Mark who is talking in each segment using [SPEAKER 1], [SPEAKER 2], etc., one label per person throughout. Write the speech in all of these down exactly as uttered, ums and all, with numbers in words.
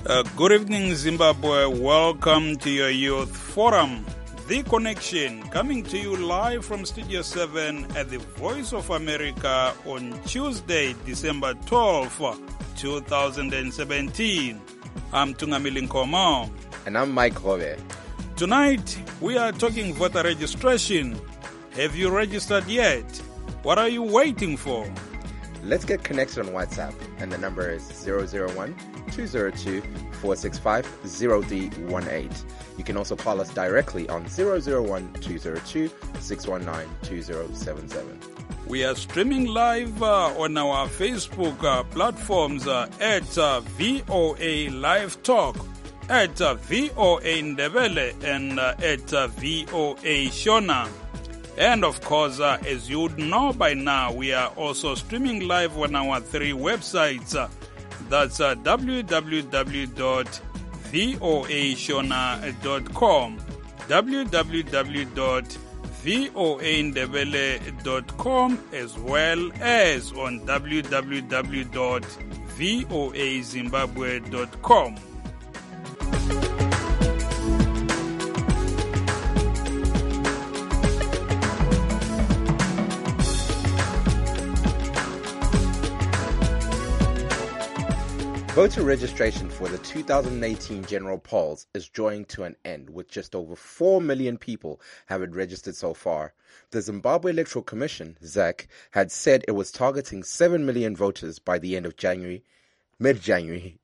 [SPEAKER 1] Uh, good evening, Zimbabwe. Welcome to your Youth Forum, The Connection, coming to you live from Studio seven at the Voice of America on Tuesday, December twelfth, twenty seventeen. I'm Tungamili Nkomo.
[SPEAKER 2] And I'm Mike Hove.
[SPEAKER 1] Tonight, we are talking voter registration. Have you registered yet? What are you waiting for?
[SPEAKER 2] Let's get connected on WhatsApp, and the number is zero zero one, two zero two, four six five, zero three one eight. You can also call us directly on zero zero one, two zero two, six one nine, two zero seven seven.
[SPEAKER 1] We are streaming live uh, on our Facebook uh, platforms uh, at uh, V O A Live Talk, at uh, V O A Ndebele, and uh, at uh, V O A Shona. And of course, uh, as you would know by now, we are also streaming live on our three websites. Uh, that's uh, w w w dot voa shona dot com, w w w dot voa ndebele dot com, as well as on w w w dot voa zimbabwe dot com.
[SPEAKER 2] Voter registration for the two thousand eighteen general polls is drawing to an end, with just over four million people having registered so far. The Zimbabwe Electoral Commission, Z E C, had said it was targeting seven million voters by the end of January, mid-January.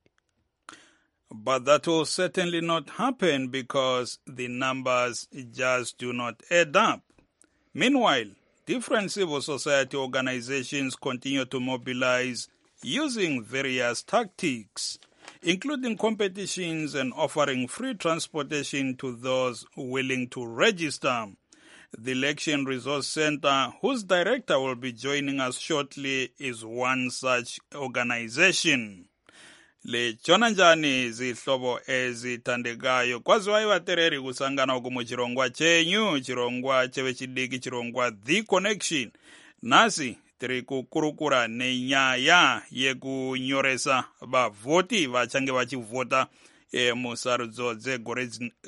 [SPEAKER 1] But that will certainly not happen because the numbers just do not add up. Meanwhile, different civil society organizations continue to mobilize using various tactics, including competitions and offering free transportation to those willing to register. The Election Resource Center, whose director will be joining us shortly, is one such organization. Le chonanjani zihlobo ezithandekayo kwaziwayo vatereri kusangana uku muchirongwa chenyu, chirongwa chevechidiki, chirongwa The Connection. Nasi tiri kukurukura nenyaya yekunyoresa vavhoti vachange vachivhota e, musarudzo dzegore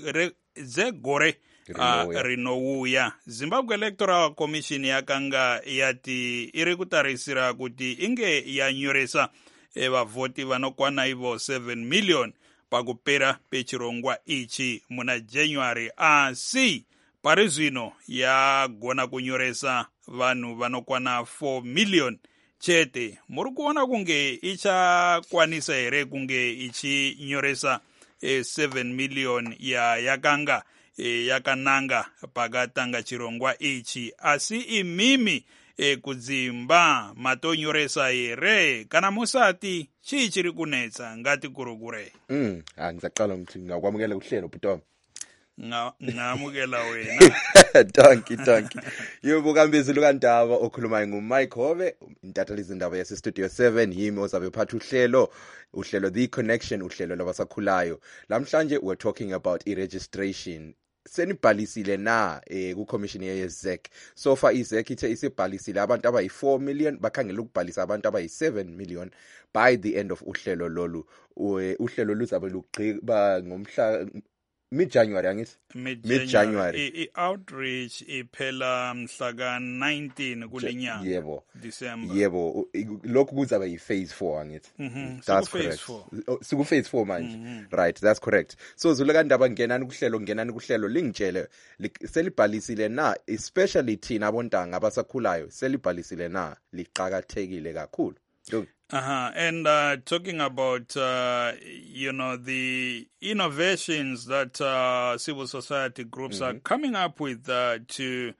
[SPEAKER 1] dzegore uh, rinouya. Zimbabwe Electoral Commission yakanga yati iri kutarisira kuti inge yanyoresa e, vavhoti vanokwana ivo seven million pakupera pechirongwa ichi muna January, asi pari zvino yagona kunyoresa vanhu vanokwana four million chete. Muri kuona kunge ichakwanisa here kunge ichinyoresa e, seven million ya yakanga e, yakananga pakatanga chirongwa ichi, asi imimi e, kudzimba matonyoresa here kana musati chii chiri kunetsa? Ngati kurukure.
[SPEAKER 2] Mm, ngizaqala ukuthi ngakwamukela uhlelo Bhutom.
[SPEAKER 1] Ngamukela wena.
[SPEAKER 2] Donkey donkey. Yebo kambezulu kaNdaba okhulumayo nguMike Hove, intatheli zindaba yase Studio seven, yimi ozabe uphatha uhlelo, uhlelo The Connection, uhlelo labasakhulayo. Lamhlanje we're talking about i-registration. Senibhalisile na eh ku commission ye Z E C. So far i-Z E C ithe isibhalisile abantu abayi four million, bakhangela ukubhalisa abantu abayi seven million by the end of uhlelo lolu. Uhlelo luzabe luqhiba ngomhla mid-January, angithi?
[SPEAKER 1] Mid-January. I-outreach iphela mhla ka nineteen kulenyanga.
[SPEAKER 2] Yebo.
[SPEAKER 1] December.
[SPEAKER 2] Yebo. Lokhu kuzabe yi-phase four, angithi?
[SPEAKER 1] Mm-hmm.
[SPEAKER 2] That's
[SPEAKER 1] phase
[SPEAKER 2] correct.
[SPEAKER 1] four.
[SPEAKER 2] Suku phase four manje.
[SPEAKER 1] Mm-hmm.
[SPEAKER 2] Right, that's correct. So Zulu kaNdaba ngenani kuhlelo, ngenani kuhlelo lingitshele selibhalisile na, especially thina abontanga abasakhulayo, selibhalisile na, liqhakathekile kakhulu.
[SPEAKER 1] Uh-huh. And uh, talking about, uh, you know, the innovations that uh, civil society groups mm-hmm. are coming up with uh, to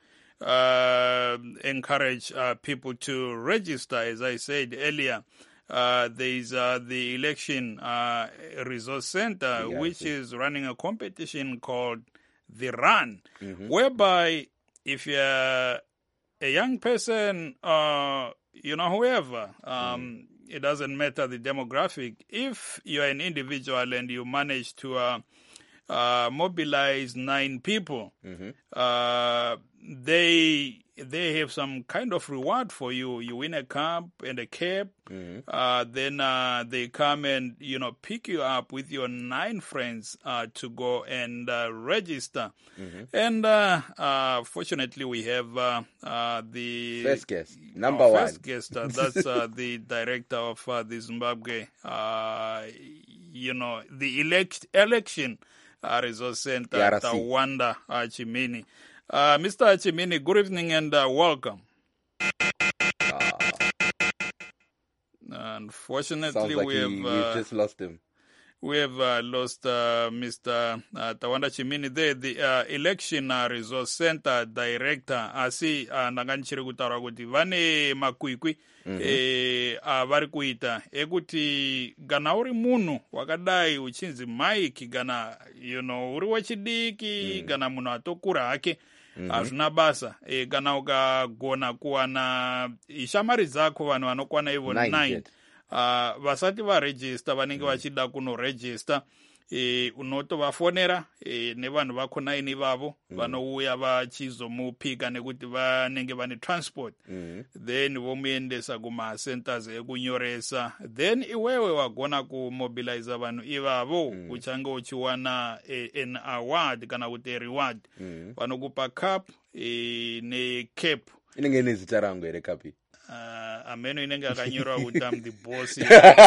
[SPEAKER 1] uh, encourage uh, people to register, as I said earlier, uh, there is uh, the Election uh, Resource Center, yeah, which is running a competition called The Run, mm-hmm. whereby if you're a young person, uh, you know, whoever, um, mm. it doesn't matter the demographic. If you're an individual and you manage to uh, uh, mobilize nine people, mm-hmm. uh, they they have some kind of reward for you. You win a cup and a cap. Mm-hmm. Uh, then uh, they come and, you know, pick you up with your nine friends uh, to go and uh, register. Mm-hmm. And uh, uh, fortunately, we have uh, uh, the
[SPEAKER 2] first guest, number one.
[SPEAKER 1] First guest, uh, that's uh, the director of uh, the Zimbabwe, uh, you know, the elect election uh, resource center, Tawanda Chimini. Uh, Mister Chimini, good evening and uh, welcome.
[SPEAKER 2] Uh,
[SPEAKER 1] Unfortunately,
[SPEAKER 2] like
[SPEAKER 1] we
[SPEAKER 2] he,
[SPEAKER 1] have uh,
[SPEAKER 2] we've just lost him.
[SPEAKER 1] We have uh, lost uh, Mister Uh, Tawanda Chimini there, the uh, election uh, resource center director. Asi uh, naganchiri kutaura kuti vane makwikwi mm-hmm. eh, uh, vari kuita ekuti kana uri munhu wakadai uchinzi Mike kana you know uri wechidiki mm. kana munhu atokura hake hazvina mm-hmm. basa e, kana ukagona kuwana ishamari dzako vanhu vanokwana ivo nine uh, vasati varegister vanenge vachida mm. kunoregister e, unotovafonera e, nevanhu vako nine ivavo mm. vanouya vachizomupika nekuti vanenge vane transport mm. then vomuendesa kumacenters ekunyoresa then iwewe wagona kumobiliza vanhu ivavo mm. uchange uchiwana e, an award kana kuti reward mm. vanokupa cup e, necap
[SPEAKER 2] inenge nezita rangu ere cup
[SPEAKER 1] uh, ameno inenge akanyorwa kuti am the boss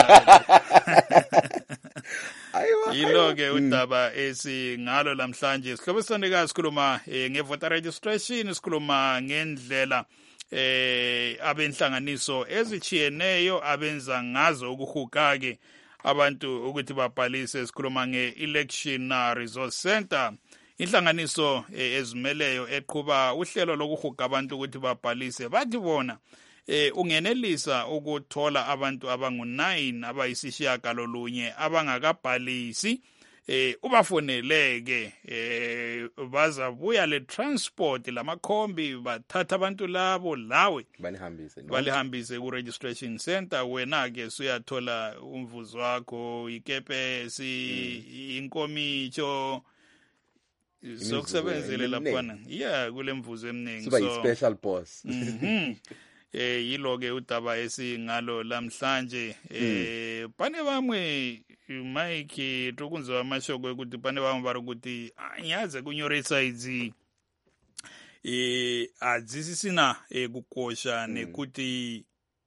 [SPEAKER 1] Iloke udaba esingalo lamhlanje sihlobo sandika sikhuluma eh, ngevoter registration sikhuluma ngendlela eh abenhlanganiso ezichiyeneyo abenza ngazo ukuhukake abantu ukuthi babhalise sikhuluma nge-election resource center inhlanganiso eh, ezimeleyo eqhuba uhlelo lokuhuka abantu ukuthi babhalise bathi bona Eh ungenelisa ukuthola abantu abangu nine abayisishiyagalolunye abangakabhalisi eh ubafoneleke eh bazabuya le transport lamakhombi bathatha abantu labo lawe
[SPEAKER 2] banihambise no
[SPEAKER 1] balihambise ku registration center wena ke uyathola umvuzo wakho ikepesi mm. inkomicho sokusebenzele lapha yeah kule mvuzo eminingi
[SPEAKER 2] so so special boss
[SPEAKER 1] mhm eh yiloke udaba esingalo lamhlanje eh pane bamwe Mike tokunzwa amashoko ukuthi pane bamwe bari ukuthi anyaze kunyoresa idzi eh adzisisina ekukosha nekuti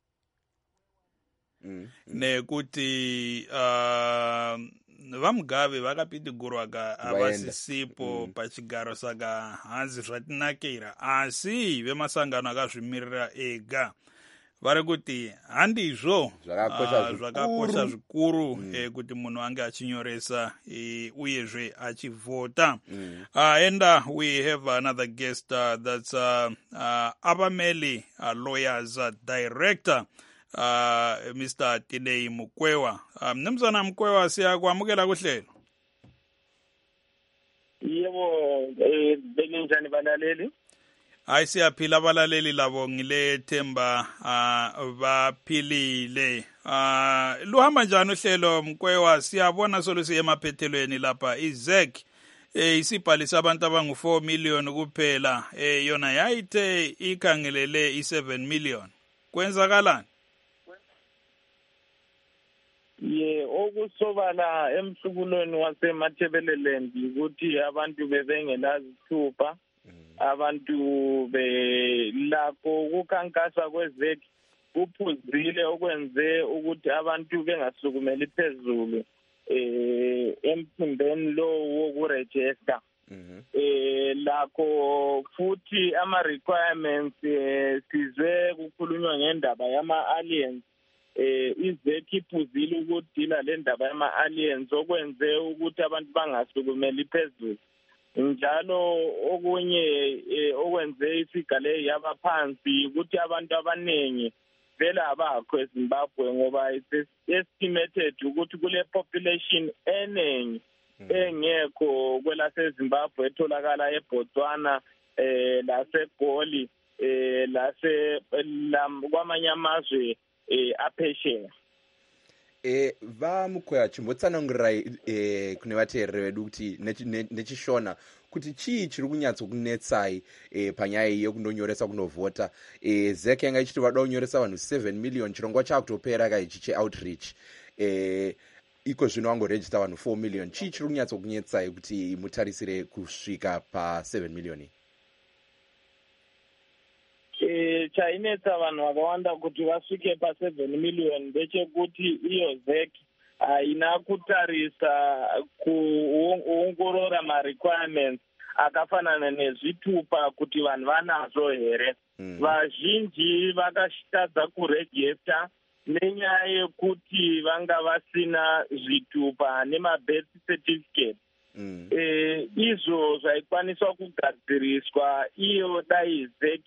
[SPEAKER 1] nekuti uh vamugabe vakapiti gurwaga avasisipo mm. pachigaro saka hanzi zvatinakira asi vemasangano akazvimirira ega vari kuti handizvo zvakakosha zvikuru mm. eh, kuti munhu ange achinyoresa eh, uyezve achivhota mm. uh, and uh, we have another guest uh, that's uh, uh, Abameli uh, lawyers uh, director Uh, Mister Tidei Mukwewa. Um, Mnumzana Mukwewa siyakwamukela kuhlelo.
[SPEAKER 3] Yebo, eh benenjani balaleli?
[SPEAKER 1] Hayi siyaphila abalaleli labo ngile themba uh, baphilile. Uh, luhamba njani uhlelo Mukwewa? Siyabona solusi emaphethelweni lapha iZek eh isibhalisa abantu abangu four million kuphela. Eh yona yayithe ikhangelele i seven million. Kwenzakalani?
[SPEAKER 3] Ye okusobala emhlukulweni wasemathebeleland ukuthi abantu bebengelazithupha abantu belakho ukukhankasa kwezeki kuphuzile okwenze ukuthi abantu bengasukumeli phezulu eh empindeni lo wokuregister eh lakho futhi ama requirements sizwe kukhulunywa ngendaba yama aliens eh izeki iphuzile ukudila le ndaba yama aliens okwenze ukuthi abantu bangasukumeli phezulu njalo okunye okwenze isigale yabaphansi ukuthi abantu abanengi vela abakho eZimbabwe ngoba it's estimated ukuthi kule population enengi engekho kwelase Zimbabwe etholakala eBotswana eh laseGoli eh lase kwamanye amazwe eh aphesheya
[SPEAKER 2] eh va Mukwewa chimbotsana ngirai eh kune vateereri vedu kuti nechishona kuti chii chiri kunyatso kunetsai eh, panyaya yekundonyoresa kunovhota. eh, Z E C yanga ichiti vada kunyoresa vanhu seven million chirongwa chakutopera kaichi cheoutreach. eh, iko zvino vangorejista vanhu four million. Chii chiri kunyatso kunetsai kuti mutarisire kusvika pa seven million?
[SPEAKER 3] E, chainetsa vanhu vakawanda kuti vasvike pa seven million ndechekuti iyo Z E C haina kutarisa kuongorora ma-requirements akafanana nezvitupa kuti vanhu vanazvo here. mm. Vazhinji vakatadza kurejista nenyaya yekuti vanga vasina zvitupa nema-birth certificate. mm. e, izvo zvaikwaniswa kugadziriswa iyo dai Z E C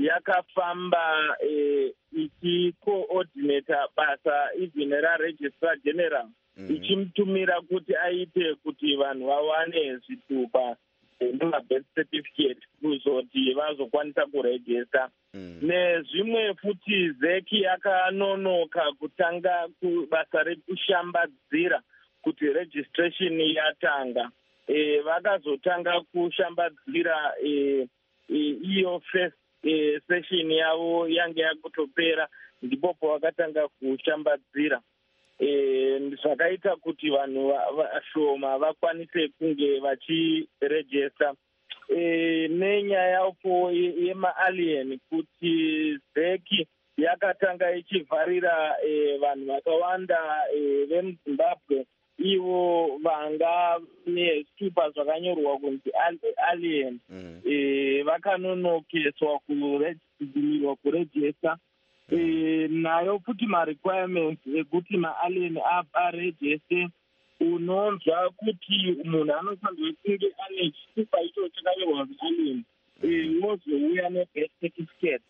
[SPEAKER 3] yakafamba eh, ichikoordinata basa even raregistrar general mm-hmm. ichimutumira kuti aite kuti vanhu vawane zvitupa nema-birth certificate kuzoti vazokwanisa kuregista. mm. Nezvimwe futi Z E C yakanonoka kutanga basa rekushambadzira kuti registration yatanga. e, vakazotanga kushambadzira e, e, iyo first E, session yavo yange yakutopera ndipo pavakatanga kushambadzira. e, zvakaita kuti vanhu vashoma vakwanise kunge vachirejesta. e, nenyaya yema-alien kuti Z E C yakatanga ichivharira e, vanhu vakawanda e, vemuzimbabwe ivo vanga nezvitupa zvakanyorwa kunzi alien. mm. e, vakanonokeswa kurejistirirwa kurejesta. e, nayo futi ma-requirements ekuti ma-alien arejeste, unonzwa kuti munhu anofanirwa kunge ane chitupa icho chakanyorwa kunzi alien wozouya ne-birth certificate.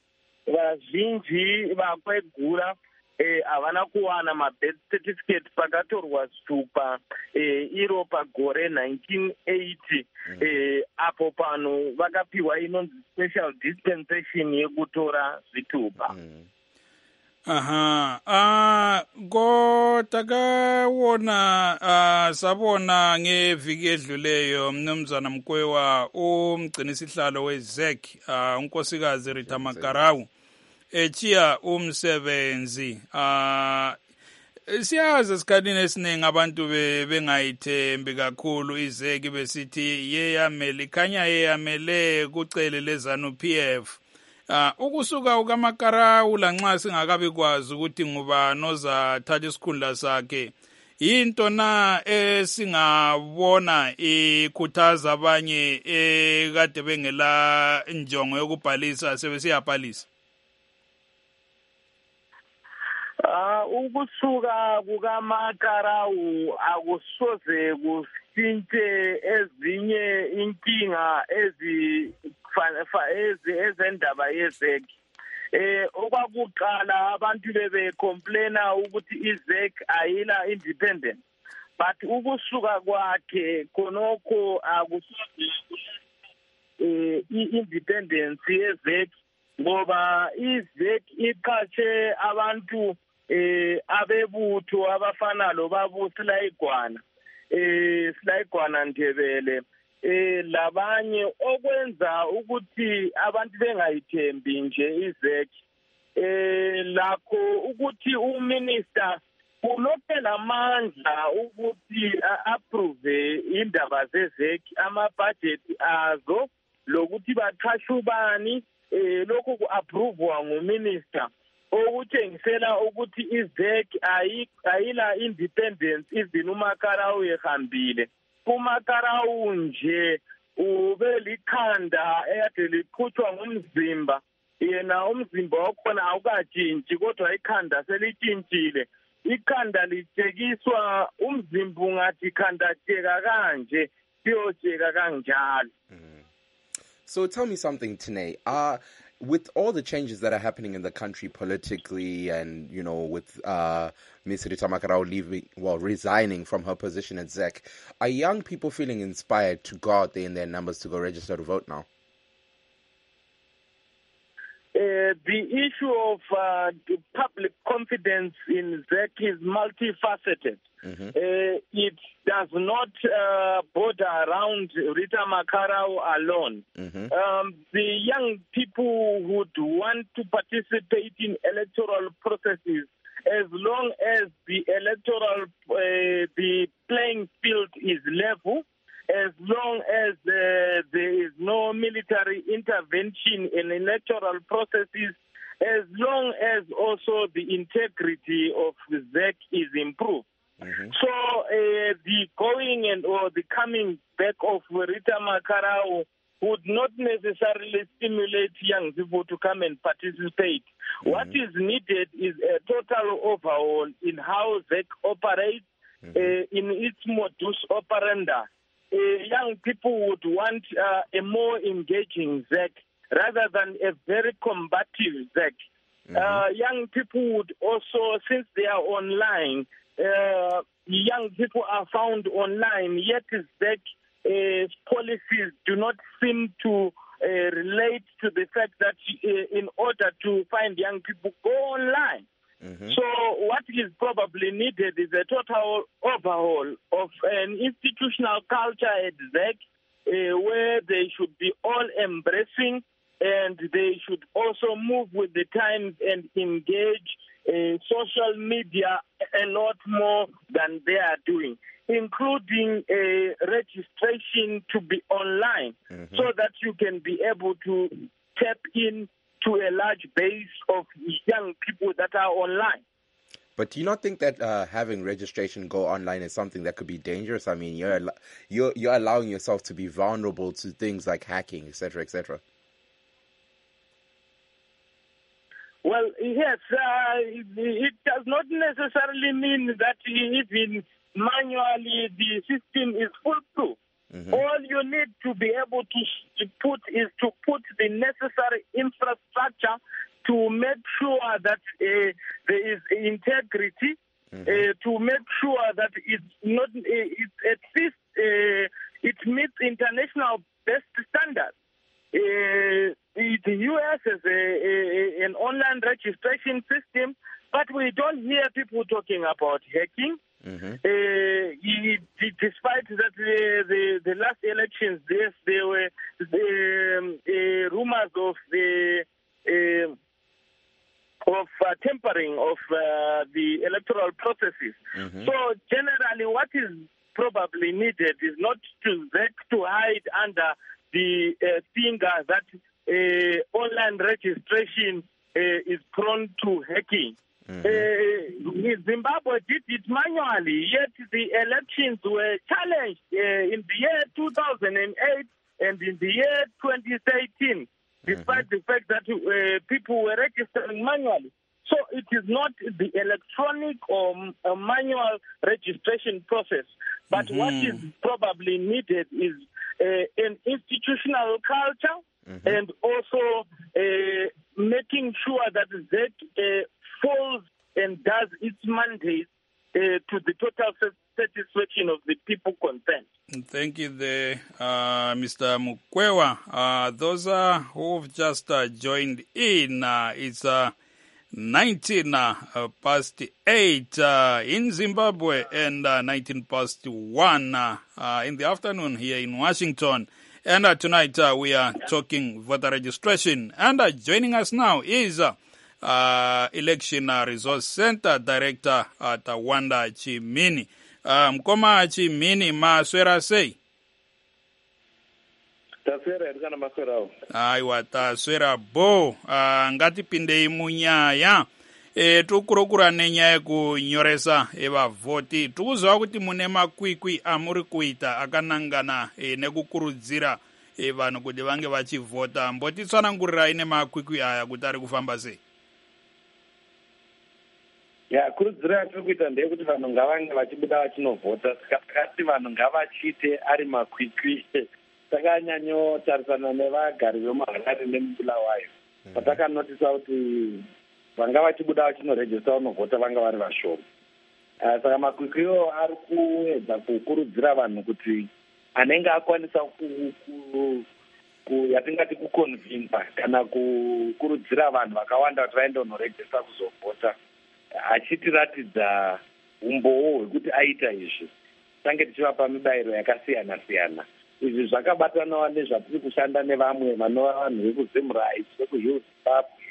[SPEAKER 3] Vazhinji vakwegura havana eh, kuwana ma-birth certificate pakatorwa zvitupa eh, iro pagore nineteen eighty. mm. eh, apo pano vakapiwa inonzi special dispensation yekutora zvitupa. mm.
[SPEAKER 1] aha uh, ko takaona uh, sabona ngeviki edluleyo mnumzana Mkwewa umgcinisihlalo we-Z E C uh, unkosikazi Rita Makarau echiya umsebenzi. uh siyazi esikhathini esiningi abantu bengayithembi kakhulu i-Z E C besithi yeyamele ikhanya yeyamele kucele lezanu-P F. uh ukusuka ukaMakarau lanxa singakabi kwazi ukuthi ngubani ozathatha isikhundla sakhe, yinto na esingabona ikhuthaza abanye ekade bengela injongo yokubhalisa sebesiyabhalisa?
[SPEAKER 3] Uh, ukusuka kukaMakarau akusoze kushintshe ezinye inkinga ezendaba ye-Z E C. Eh, okwakuqala abantu bebe-complaina ukuthi i-Z E C ayila independent, but ukusuka kwakhe khonokho akusoze eh, i-independence ye-Z E C, ngoba i-Z E C iqhatshe abantu eh abebutho abafana lo babu Silayigwana eh Silayigwana Ndebele eh labanye okwenza ukuthi abantu bengayithembi nje i-Z E C. eh lakho ukuthi uminister unophela amandla ukuthi approve indaba ze-Z E C, ama-budget azo, lokuthi baqhashe ubani, eh lokho ku-approvewa nguminister, okutshengisela ukuthi i-Z E C ayila independence even uMakarau ehambile. uMakarau nje ube likhanda eyade liqhutshwa ngumzimba, yena umzimba wakhona awukatshintshi kodwa ikhanda selitshintshile. Ikhanda litshekiswa, umzimba ungathi ikhanda tsheka kanje siyotsheka kanjalo.
[SPEAKER 2] So tell me something, Tine. Uh, with all the changes that are happening in the country politically and, you know, with uh, Miz Rita Makarau leaving, well, resigning from her position at Z E C, are young people feeling inspired to go out there in their numbers to go register to vote now?
[SPEAKER 3] Uh, the issue of uh, the public confidence in Z E C is multifaceted. Mm-hmm. Uh, it does not uh, border around Rita Makarau alone. Mm-hmm. Um, the young people would want to participate in electoral processes as long as the electoral, uh, the playing field is level, as long as uh, there is no military intervention in electoral processes, as long as also the integrity of the Z E C is improved. Mm-hmm. So uh, the going and or the coming back of Rita Makarau would not necessarily stimulate young people to come and participate. Mm-hmm. What is needed is a total overhaul in how Z E C operates, mm-hmm. uh, in its modus operandi. Uh, young people would want uh, a more engaging Z E C rather than a very combative Z E C. Mm-hmm. Uh, young people would also, since they are online, uh, young people are found online, yet Z E C uh, policies do not seem to uh, relate to the fact that uh, in order to find young people, go online. Mm-hmm. So what is probably needed is a total overhaul of an institutional culture at Z E C uh, where they should be all embracing and they should also move with the times and engage uh, social media a lot more than they are doing, including uh, registration to be online, mm-hmm. so that you can be able to tap in to a large base of young people that are online.
[SPEAKER 2] But do you not think that uh, having registration go online is something that could be dangerous? I mean, you're you're you're allowing yourself to be vulnerable to things like hacking, et cetera, et cetera.
[SPEAKER 3] Well, yes, uh, it, it does not necessarily mean that even manually the system is foolproof. Mm-hmm. All you need to be able to put is to put the necessary infrastructure to make sure that uh, there is integrity, mm-hmm. uh, to make sure that it's not, uh, it, at least uh, it meets international best standards. Uh, the, the U S has a, a, an online registration system, but we don't hear people talking about hacking. Mm-hmm. Uh, he, despite that, the, the, the last elections, yes, there were the, um, uh, rumors of the uh, of uh, tampering of uh, the electoral processes. Mm-hmm. So, generally, what is probably needed is not to to hide under the uh, finger that uh, online registration uh, is prone to hacking. Mm-hmm. Uh, Zimbabwe did it manually, yet the elections were challenged uh, in the year two thousand eight and in the year twenty thirteen, despite mm-hmm. the fact that uh, people were registering manually. So it is not the electronic or uh, manual registration process, but mm-hmm. what is probably needed is uh, an institutional culture, mm-hmm. and also uh, making sure that that uh, falls and does its mandate uh, to the total satisfaction of the people concerned.
[SPEAKER 1] Thank you there, uh, Mister Mukwewa. Uh, those uh, who've just uh, joined in, uh, it's uh, nineteen uh, past eight uh, in Zimbabwe and uh, nineteen past one uh, uh, in the afternoon here in Washington. And uh, tonight uh, we are talking voter registration. And uh, joining us now is uh, uh, Election uh, Resource Center Director uh, Tawanda Chimini. Uh, Mkoma Chimini maswera sei?
[SPEAKER 3] Taswera edikana maswera.
[SPEAKER 1] Aiwa taswera bo. Uh, ngati pindei munyaya. E, tukurukura nenyaya kunyoresa eva voti. Tukuziva kuti mune makwikwi amuri kuita akanangana e, nekukurudzira e, vanhu kuti vange vachivhota. Mbotitsanangurirai nemakwikwi aya kuti ari kufamba sei?
[SPEAKER 4] Ya, kurudzira yatiri kuita ndeyekuti vanhu ngavange vachibuda vachinovhota. Takati vanhu ngavachite ari makwikwi. Takanyanyotarisana nevagari vemuHarare nemuBulawayo. Patakanotisa kuti vanga vachibuda vachinorejista vanovhota vanga vari vashoma. Uh, saka makwikwiwo ari kuedza kukurudzira vanhu kuti anenge akwanisa ku, ku, yatingati kuconvinsa kana kukurudzira vanhu vakawanda kuti vaende kunorejista kuzovhota, achitiratidza umbowo hwekuti aita izvi. Tange tichivapa mibayiro yakasiyana siyana. Izvi zvakabatanawo nezvatiri kushanda nevamwe vanova vanhu vekuzim rights, vekuhill zimbabwe,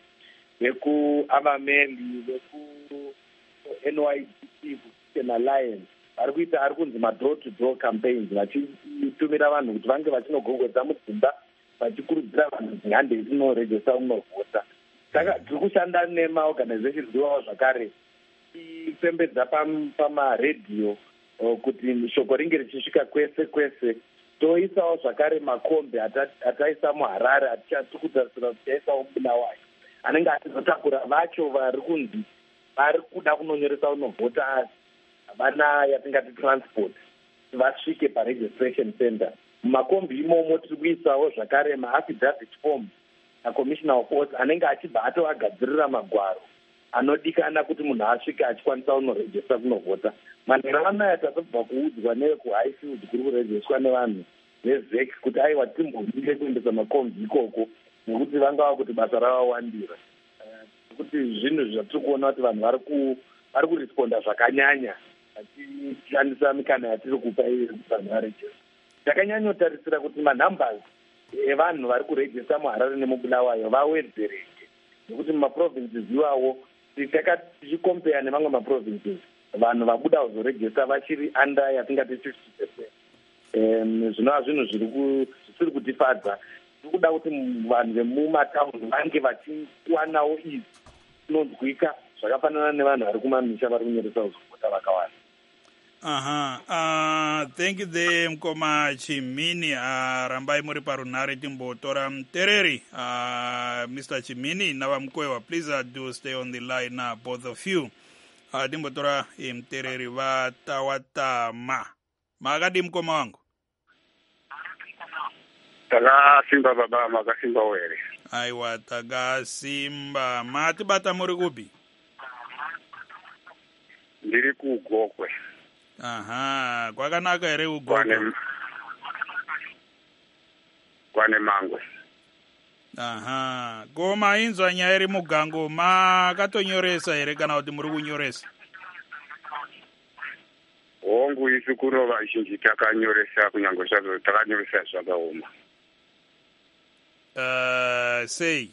[SPEAKER 4] vekuamameli, veku-N Y C T alliance. Ari kuita ari kunzi ma-door to door campaigns, vachitumira vanhu kuti vange vachinogongwedza mudzimba vachikurudzira vanhu kuti hande inoregesa unovhota. Saka tiri kushanda nemaorganizations iwawo zvakare tipembedza pamaredhiyo kuti shoko ringe richisvika kwese kwese. Toisawo zvakare makombi ataisa muHarare atichatiri kutarisira kuti taisawo muBulawayo anenge achizotakura vacho vari kunzi vari kuda kunonyoresa unovhota asi havana yatingati transport vasvike paregistration center. Mumakombi imomo tiri kuisawo zvakare maaffidavit form acommissioner of oaths anenge achibva atovagadzirira magwaro anodikana kuti munhu asvike achikwanisa unorejista kunovhota. Manhero anaya tatobva kuudzwa nevekuhighfield kuri kurejiswa nevanhu vezek kuti aiwa timbomire kuendesa makombi ikoko nekuti vangava kuti basa ravawandira. Kuti zvinhu zvatiri kuona kuti vanhu vari kuresponda zvakanyanya vachishandisa mikana yatiri kupa vanhu varejista. Takanyanyotarisira kuti manumbers evanhu vari kurejista muHarare nemuBulawayo vawedzereke nekuti mumaprovinces iwawo tichikompeya nemamwe maprovinces vanhu vabuda kuzorejista vachiri under yatingati fifty percent. Zvinova zvinhu zvisiri kutifadza. Tiri kuda kuti vanhu vemumataundi vange vachiwanawo izvi zvinonzwika zvakafanana nevanhu vari kumamisha vari kunyoresa kuzovhota vakawanda.
[SPEAKER 1] Aha, uh, thank you the Mkoma Chimini, uh, rambai muri parunare timbotora mtereri, uh, Mister Chimini, nawa mkwewa, please uh, do stay on the line, uh, both of you. Uh, timbotora mtereri wa tawatama. Magadi Mkoma wangu?
[SPEAKER 5] Taga simba baba, maga simba wele.
[SPEAKER 1] Aiwa, taga simba. Matibata muri kubi?
[SPEAKER 5] Ndiri kugokwe.
[SPEAKER 1] Aha, kwakanaka ere ugokwe?
[SPEAKER 5] Kwane, kwane mangwe.
[SPEAKER 1] Aha, goma inzwa nyaya iri mugango makatonyoresa ere kana kuti muri kunyoresa?
[SPEAKER 5] Hongu isu kuno vazhinji takanyoresa kunyange zvazvo takanyoresa zvakaoma.
[SPEAKER 1] Uh, sei?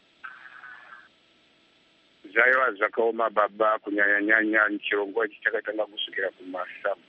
[SPEAKER 5] Zvaiva zvakaoma baba kunyanya nyanya chirongwa ichi chakatanga kusvikira kumasambu.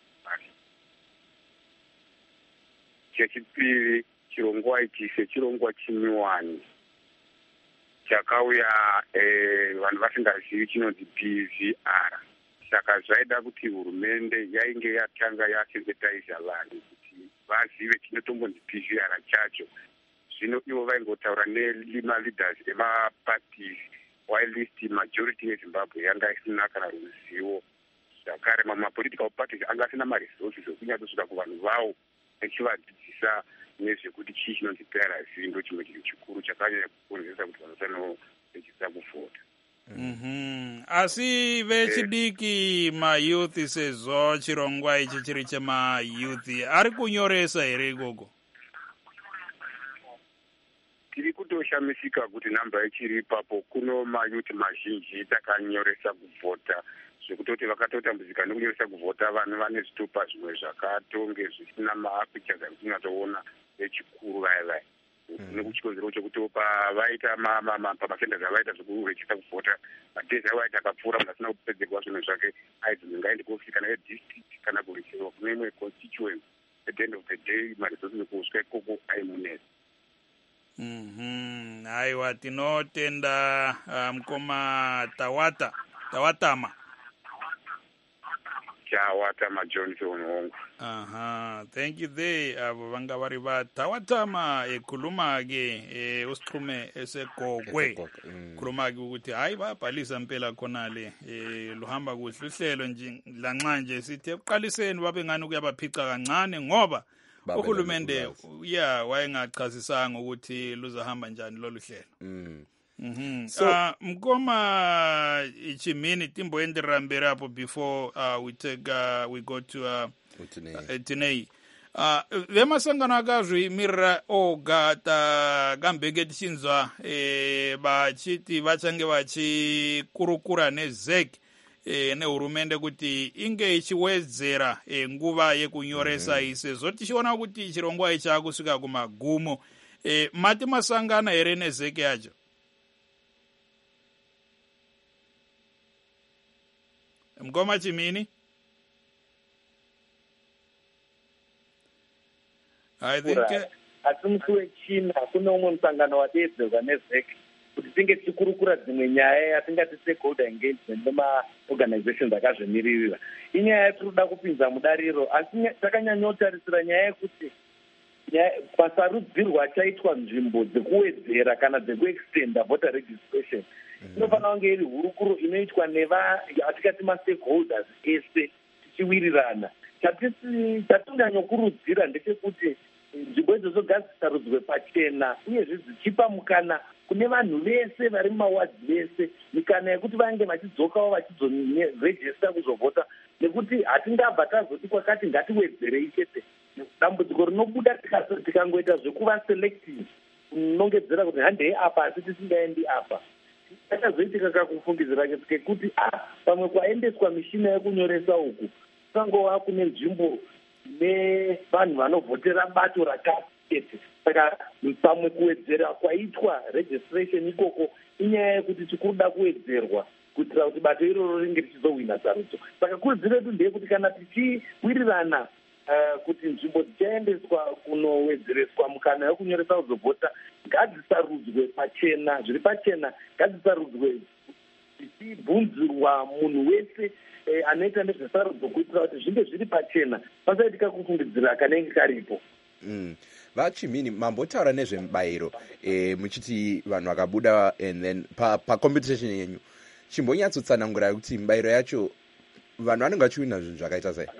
[SPEAKER 5] Chechipiri chirongwa ichi sechirongwa chinyuwani chakauya eh, vanhu vasingazivi chinonzi P V R. Saka zvaida kuti hurumende yainge yatanga yasensitiza vanhu kuti vazive chinotombonzi P V R chacho. Zvino ivo vaingotaura nemaleaders emaparties while least majority yeZimbabwe yanga isina kana ruzivo. Zvakare mamapolitical parties anga asina maresources ekunyatosvika kuvanhu vavo echivadzidzisa nezvekuti chii chinonzi P R C ndo chimwe chinhu chikuru chakanyanya kukonzeresa kuti vanhu vanorejista kuvhota.
[SPEAKER 1] Mhm. Asi vechidiki mayouth sezvo chirongwa ichi chiri chemayouth ari kunyoresa here ikoko?
[SPEAKER 5] Tiri kutoshamisika kuti namba ichiri ipapo kuno mayouth mazhinji takanyoresa kuvhota zvekutoti vakatotambudzika nekunyoresa kuvhota vanhu vane zvitupa zvimwe zvakatonge zvisina maapictures akutinatoona echikuru vaya vaya. Nekuchikonzero chekuti pavaita pamasenders avaita zvekurejista kuvhota madhezi avo aita akapfuura munhu asina kupedzerwa zvinhu zvake aizi ngaende kofika naye district kana kurecherwa kune imwe constituency. At the end of the day maresources ekusvika ikoko aimuneza.
[SPEAKER 1] Mhm. Aiwa tinotenda Mkoma um, Tawata Tawatama
[SPEAKER 5] Tawatama Johnson hongu.
[SPEAKER 1] Aha, thank you there. Avo vanga vari va Tawatama ekhuluma ke e usichume esekokwe. Khuluma ke ukuthi hayi babhalisa impela khona le eh luhamba kuhle uhlelo nje lanxa nje sithe uqaliseni babe ngani kuyabaphica kancane ngoba uhulumende yeah wayengachazisanga ukuthi luzohamba njani lolu hlelo. Mhm. Mhm. So uh, Mkoma Chimini timbo endirambira hapo before uh, we take uh, we go to uh, Utenei. Uh, vemasangano akazvimirira oga takambenge tichinzwa e, vachiti vachange vachikurukura nezek e, nehurumende kuti inge ichiwedzera e, nguva yekunyoresa mm-hmm. sezvo tichiona kuti chirongwa ichi chakusvika kumagumo. E, mati masangana here nezek yacho? Mgoma Chimini? I think
[SPEAKER 4] asi musi wechina kune umwe musangano wadeedzerwa nezek kuti tinge tichikurukura dzimwe nyaya yatingati stakeholder engagement nemaorganizations akazvimiririra. Inyaya yatinoda kupinza mudariro, asi takanyanyotarisira nyaya yekuti pasarudzirwa chaitwa nzvimbo dzekuwedzera kana dzekuextenda voter registration inofanira kunge iri hurukuro inoitwa nevatingati mastakeholders ese tichiwirirana. Chatinganyokurudzira ndechekuti nzvimbo idzodzo ngadzisarudzwe pachena uyezve dzichipa mukana kune vanhu vese vari mumawadzi vese mikana yekuti vange vachidzokawo vachizorejista kuzovhota, nekuti hatingabva tazoti kwakati ngatiwedzerei chete. Dambudziko rinobuda tikangoita zvekuva selective kunongedzera kuti handei apa asi tisingaendi apa. Takazoitika kakufungidzira kekuti ah pamwe kwaendeswa mishina yekunyoresa uku kangova kune nzvimbo nevanhu vanovhotera bato rakakete. Saka pamwe kuwedzera kwaitwa registration ikoko inyaya yekuti tikuruda kuwedzerwa kuitira kuti bato iroro ringe richizohwina sarudzo. Saka kurudziro yedu ndeyekuti kana tichiwirirana uh, kuti nzvimbo dzichaendeswa kunowedzereswa mukana wekunyoresa kuzovhota ngadzisarudzwe pachena, zviri pachena ngadzisarudzwe zvichibvunzirwa munhu wese eh, anoita nezvesarudzo kuitira kuti zvinge zviri pachena pasaitika kufungidzira kanenge karipo.
[SPEAKER 2] Mm. Vachimini mambotaura nezvemubayiro eh, muchiti vanhu vakabuda and then pacompetition pa yenyu chimbonyatsotsanangura kuti mubayiro yacho vanhu vanenge vachiwina zvinhu zvakaita sei?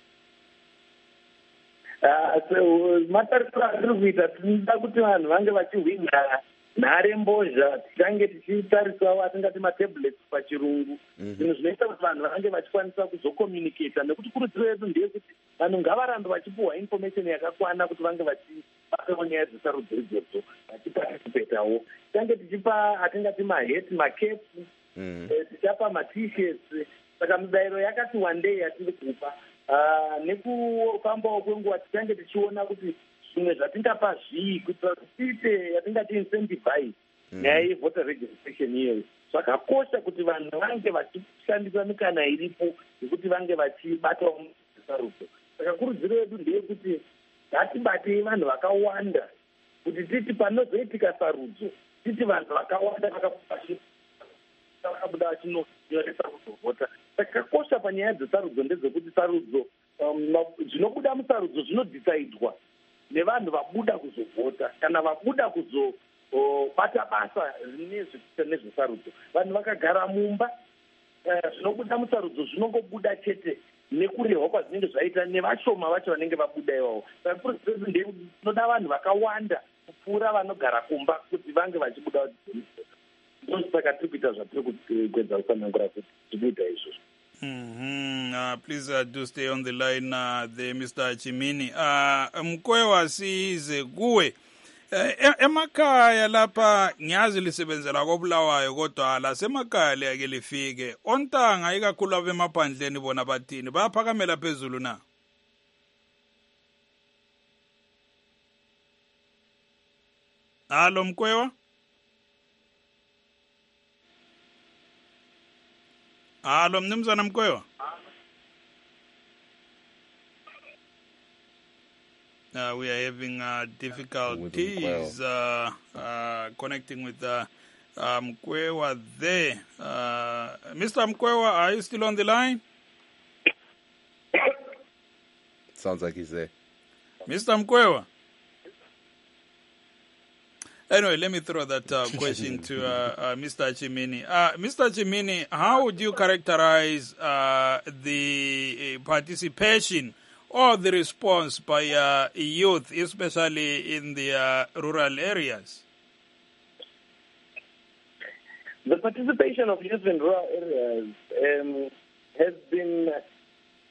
[SPEAKER 4] Matarisiro atiri kuita tinoda kuti vanhu vange vachihwina nhare mbozha, tichange tichitarisawo atingati matablets pachirungu, zvinhu zvinoita kuti vanhu vange vachikwanisa kuzokomunicata, nekuti kurudziro yedu ndeyekuti vanhu ngavarambe vachipuhwa information yakakwana kuti vange vachibatawo nyaya dzesarudzo idzodzo vachiparticipatawo. Tichange tichipa atingati maheti macaps, tichapa maT-shirts. Saka mibayiro yakati wandei yatiri kupa nekufambawo kwenguva tichange tichiona kuti zvimwe zvatingapa zvii kuitira kuti tiite yatingati incentivize nyaya yevoter registration iyoyo. Zvakakosha kuti vanhu vange vachishandisa mikana iripo yekuti vange vachibatawo sarudzo. Saka kurudziro yedu ndeyekuti ngatibatei vanhu vakawanda kuti titi panozoitika sarudzo titi vanhu vakawanda vakabuda vachinonyoresa kuzovhota. Chakakosha panyaya dzesarudzo ndedzekuti sarudzo zvinobuda musarudzo zvinodhisaidwa nevanhu vabuda kuzovhota kana vabuda kuzobata basa rinezvekuita nezvesarudzo. Vanhu vakagara mumba zvinobuda musarudzo zvinongobuda chete nekurehwa kwazvinenge zvaita nevashoma vacho vanenge vabuda iwavo. Saka kurudziro ndeyekuti tinoda vanhu vakawanda kupfuura vanogara kumba kuti vange vachibuda. Saka tiri kuita zvatiri kuedza kusanangura kuti tiri kuita izvozvo.
[SPEAKER 1] Mm-hmm. Uh, please uh, do stay on the line uh, there, Mister Chimini. Uh, Mkwewa size kuwe uh, emakhaya lapha ngiyazi lisebenzela koBulawayo kodwa la semakhaya liyake lifike ontanga ikakhulu abemaphandleni bona bathini bayaphakamela phezulu na? Halo Mkwewa? Halo Mnumzana Mkwewa? Uh, we are having uh, difficulties uh, uh, connecting with uh, uh, Mkwewa there. Uh, Mister Mkwewa, are you still on the line?
[SPEAKER 2] Sounds like he's there.
[SPEAKER 1] Mister Mkwewa? Anyway, let me throw that uh, question to uh, uh, Mister Chimini. Uh, Mister Chimini, how would you characterize uh, the participation or the response by uh, youth, especially in the uh, rural areas?
[SPEAKER 4] The participation of youth in rural areas um, has been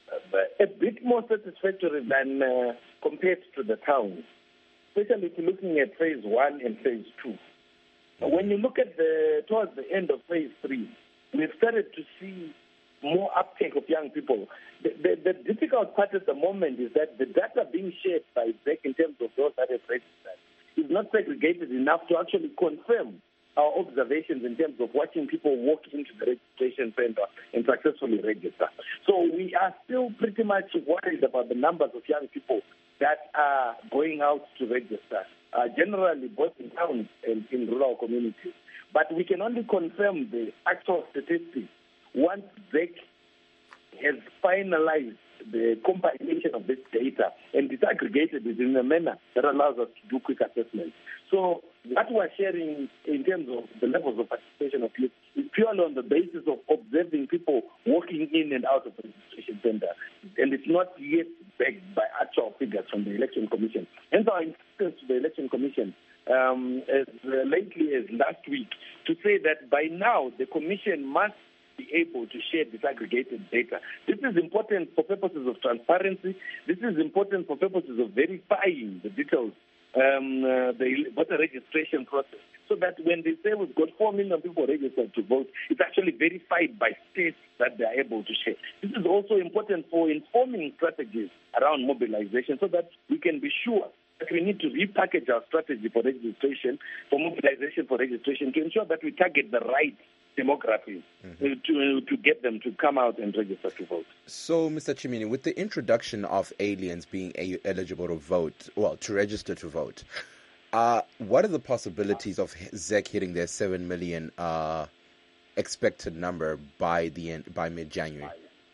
[SPEAKER 4] a bit more satisfactory than uh, compared to the towns, especially if you're looking at phase one and phase two. When you look at the towards the end of phase three, we've started to see more uptake of young people. The, the, the difficult part at the moment is that the data being shared by Z E C in terms of those that have registered is not segregated enough to actually confirm our observations in terms of watching people walk into the registration center and successfully register. So we are still pretty much worried about the numbers of young people that are going out to register, uh, generally both in towns and in rural communities. But we can only confirm the actual statistics once Z E C has finalized the compilation of this data and disaggregated it in a manner that allows us to do quick assessments. So what we're sharing in terms of the levels of participation of youth is purely on the basis of observing people walking in and out of the registration center. And it's not yet backed by actual figures from the Election Commission. Hence our insistence to the Election Commission um, as uh, lately as last week to say that by now the Commission must be able to share disaggregated data. This is important for purposes of transparency. This is important for purposes of verifying the details, um, uh, the voter registration process, so that when they say we've got four million people registered to vote, it's actually verified by states that they are able to share. This is also important for informing strategies around mobilization, so that we can be sure that we need to repackage our strategy for registration, for mobilization for registration, to ensure that we target the right demographies mm-hmm. to to get them to come out and register to vote.
[SPEAKER 2] So, Mister Chimini, with the introduction of aliens being a- eligible to vote, well, to register to vote, uh, what are the possibilities of Z E C hitting their seven million uh, expected number by the end, by mid-January?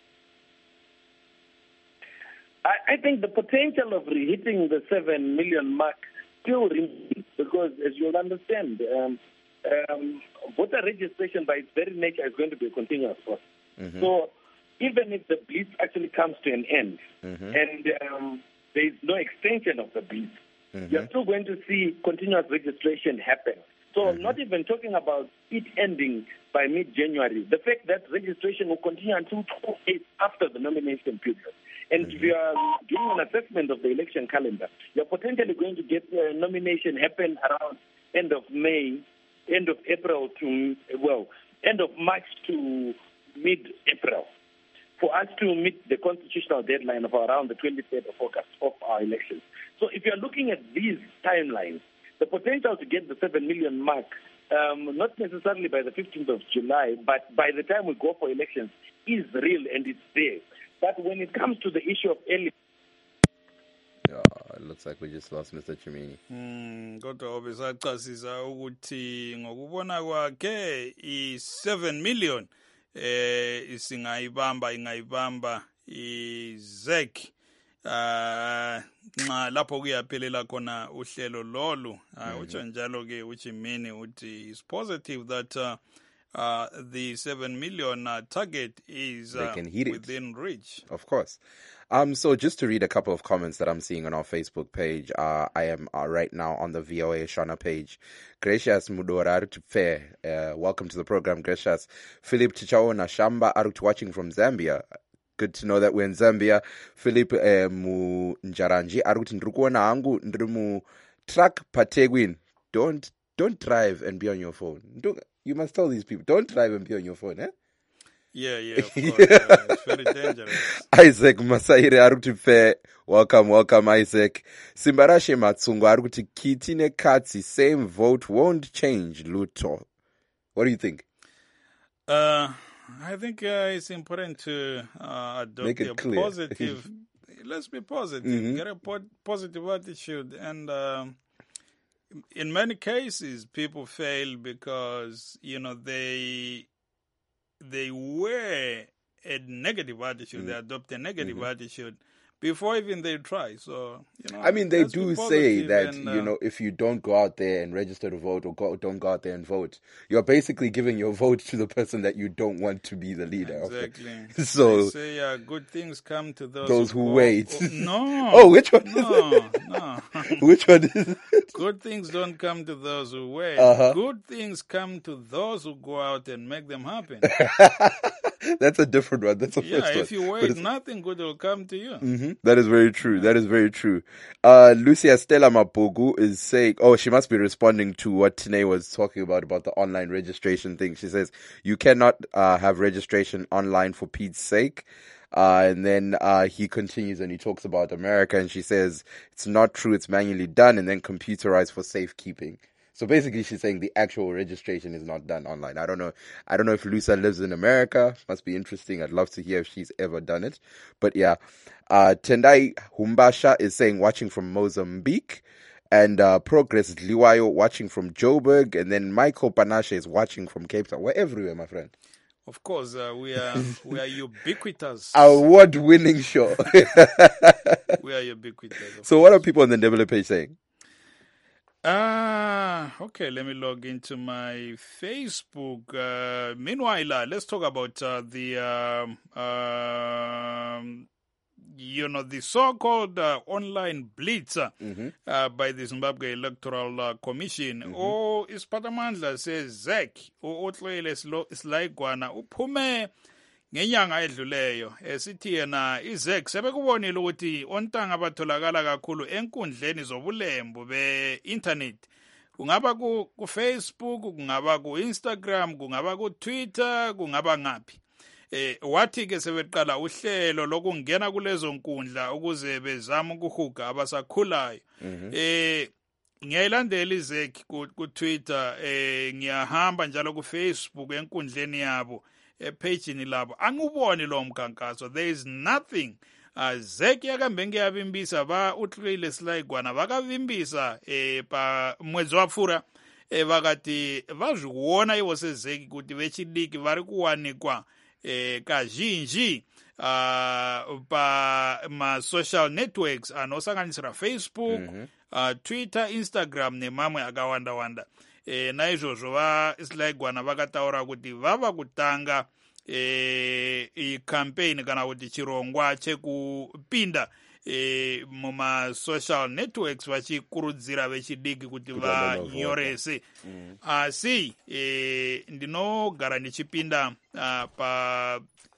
[SPEAKER 4] I, I think the potential of hitting the seven million mark still remains, because as you'll understand, um, Um, voter registration by its very nature is going to be a continuous process. Mm-hmm. So even if the blitz actually comes to an end mm-hmm. and um, there is no extension of the blitz, mm-hmm. you're still going to see continuous registration happen. So mm-hmm. not even talking about it ending by mid-January, the fact that registration will continue until two days after the nomination period. And mm-hmm. if you are doing an assessment of the election calendar, you're potentially going to get a nomination happen around end of May, end of April to, well, end of March to mid-April, for us to meet the constitutional deadline of around the twenty-third of August of our elections. So if you're looking at these timelines, the potential to get the seven million mark, um, not necessarily by the fifteenth of July, but by the time we go for elections, is real and it's there. But when it comes to the issue of early...
[SPEAKER 2] Oh, it looks like we just lost Mister Chimini.
[SPEAKER 1] Mm, kodwa obesachasisa ukuthi ngokubona kwakhe i-seven million eh isingayibamba ingayibamba i-Z E C ah nxa lapho kuyaphelela khona uhlelo lolu utsho njalo ke uChimini uthi is positive that uh, uh, the seven million uh, target is uh, within it. reach.
[SPEAKER 2] Of course. Um, so just to read a couple of comments that I'm seeing on our Facebook page, uh, I am uh, right now on the V O A Shona page. Gracious Mudora Arutupfe, uh, welcome to the program, Gracious. Philip Chichaona Shamba Arut watching from Zambia. Good to know that we're in Zambia. Philip uh, mu Njaranji Arut Ndrukuona Angu Ndrumu Truck Pategwin. Don't don't drive and be on your phone. Don't, you must tell these people, don't drive and be on your phone, eh?
[SPEAKER 1] Yeah, yeah, of course. uh, it's very dangerous.
[SPEAKER 2] Isaac Masaire Arutipe, welcome, welcome, Isaac. Simbarashe Matsungo Aruti Kitine Katsi, same vote won't change Luto. What do you think?
[SPEAKER 1] Uh, I think uh, it's important to uh, adopt
[SPEAKER 2] Make it
[SPEAKER 1] a
[SPEAKER 2] clear.
[SPEAKER 1] positive. Let's be positive. Mm-hmm. Get a po- positive attitude, and um, in many cases, people fail because you know they. They wear a negative attitude. Mm. They adopt a negative mm-hmm. attitude before even they try. So, you know,
[SPEAKER 2] I mean, they do say that,
[SPEAKER 1] and, uh,
[SPEAKER 2] you know, if you don't go out there and register to vote or go, don't go out there and vote, you're basically giving your vote to the person that you don't want to be the leader.
[SPEAKER 1] Exactly.
[SPEAKER 2] So
[SPEAKER 1] they say uh, good things come to those,
[SPEAKER 2] those
[SPEAKER 1] who,
[SPEAKER 2] who wait.
[SPEAKER 1] Oh, no.
[SPEAKER 2] Oh, which one
[SPEAKER 1] no,
[SPEAKER 2] is it?
[SPEAKER 1] No,
[SPEAKER 2] Which one is it?
[SPEAKER 1] Good things don't come to those who wait.
[SPEAKER 2] Uh-huh.
[SPEAKER 1] Good things come to those who go out and make them happen.
[SPEAKER 2] That's a different one. That's the
[SPEAKER 1] Yeah,
[SPEAKER 2] first one.
[SPEAKER 1] if you
[SPEAKER 2] But
[SPEAKER 1] wait,
[SPEAKER 2] it's-
[SPEAKER 1] nothing good will come to you.
[SPEAKER 2] Mm-hmm. That is very true. That is very true. Uh, Lucia Stella Mapogu is saying, oh, she must be responding to what Tine was talking about, about the online registration thing. She says, you cannot uh, have registration online for Pete's sake. Uh, and then uh, he continues and he talks about America and she says, it's not true, it's manually done and then computerized for safekeeping. So basically she's saying the actual registration is not done online. I don't know. I don't know if Lucia lives in America. Must be interesting. I'd love to hear if she's ever done it. But yeah, uh, Tendai Humbasha is saying watching from Mozambique. And uh, Progress Liwayo watching from Joburg. And then Michael Panashe is watching from Cape Town. We're everywhere, my friend.
[SPEAKER 1] Of course, uh, we are we are ubiquitous.
[SPEAKER 2] Award-winning show.
[SPEAKER 1] We are ubiquitous.
[SPEAKER 2] So what are people on the Nebula page saying?
[SPEAKER 1] Ah, okay, let me log into my Facebook. Uh, meanwhile, uh, let's talk about uh, the, um, um, you know, the so-called uh, online blitz uh,
[SPEAKER 2] Mm-hmm.
[SPEAKER 1] uh, by the Zimbabwe Electoral uh, Commission.
[SPEAKER 2] Mhm.
[SPEAKER 1] Oh, Ispatamandla says, Zek, utlwele Silaigwana, uphume ngenyanga edluleyo esithi yena izek sebekubonile ukuthi ontanga abatholakala kakhulu enkundleni zobulembu be-internet kungaba ku-Facebook kungaba ku-Instagram kungaba ku-Twitter kungaba ngaphi eh wathi-ke sebeqala uhlelo lokungena kulezo nkundla ukuze bezame ukuhuga abasakhulayo eh ngiyayilandela izek ku-Twitter eh ngiyahamba njalo ku-Facebook enkundleni yabo epagini labo anguboni lo mkankaso. There is nothing. uh, Zeki yakambe ngiyavimbisa ba utlwile Silaigwana vakavimbisa eh pa mwezi wa Pfura eh vakati vazviona ivo sezeki kuti vechidiki vari kuwanikwa eh kazhinji uh, pa ma-social networks anosanganisira Facebook, mm-hmm. uh, Twitter, Instagram nemamwe akawanda-wanda. E, naizvozvo vaSilaigwana vakataura kuti vava kutanga e, i-campaign kana kuti chirongwa chekupinda e, muma-social networks vachikurudzira vechidiki kuti vanyorese. Mm. Asi e, ndinogara ndichipinda uh, pa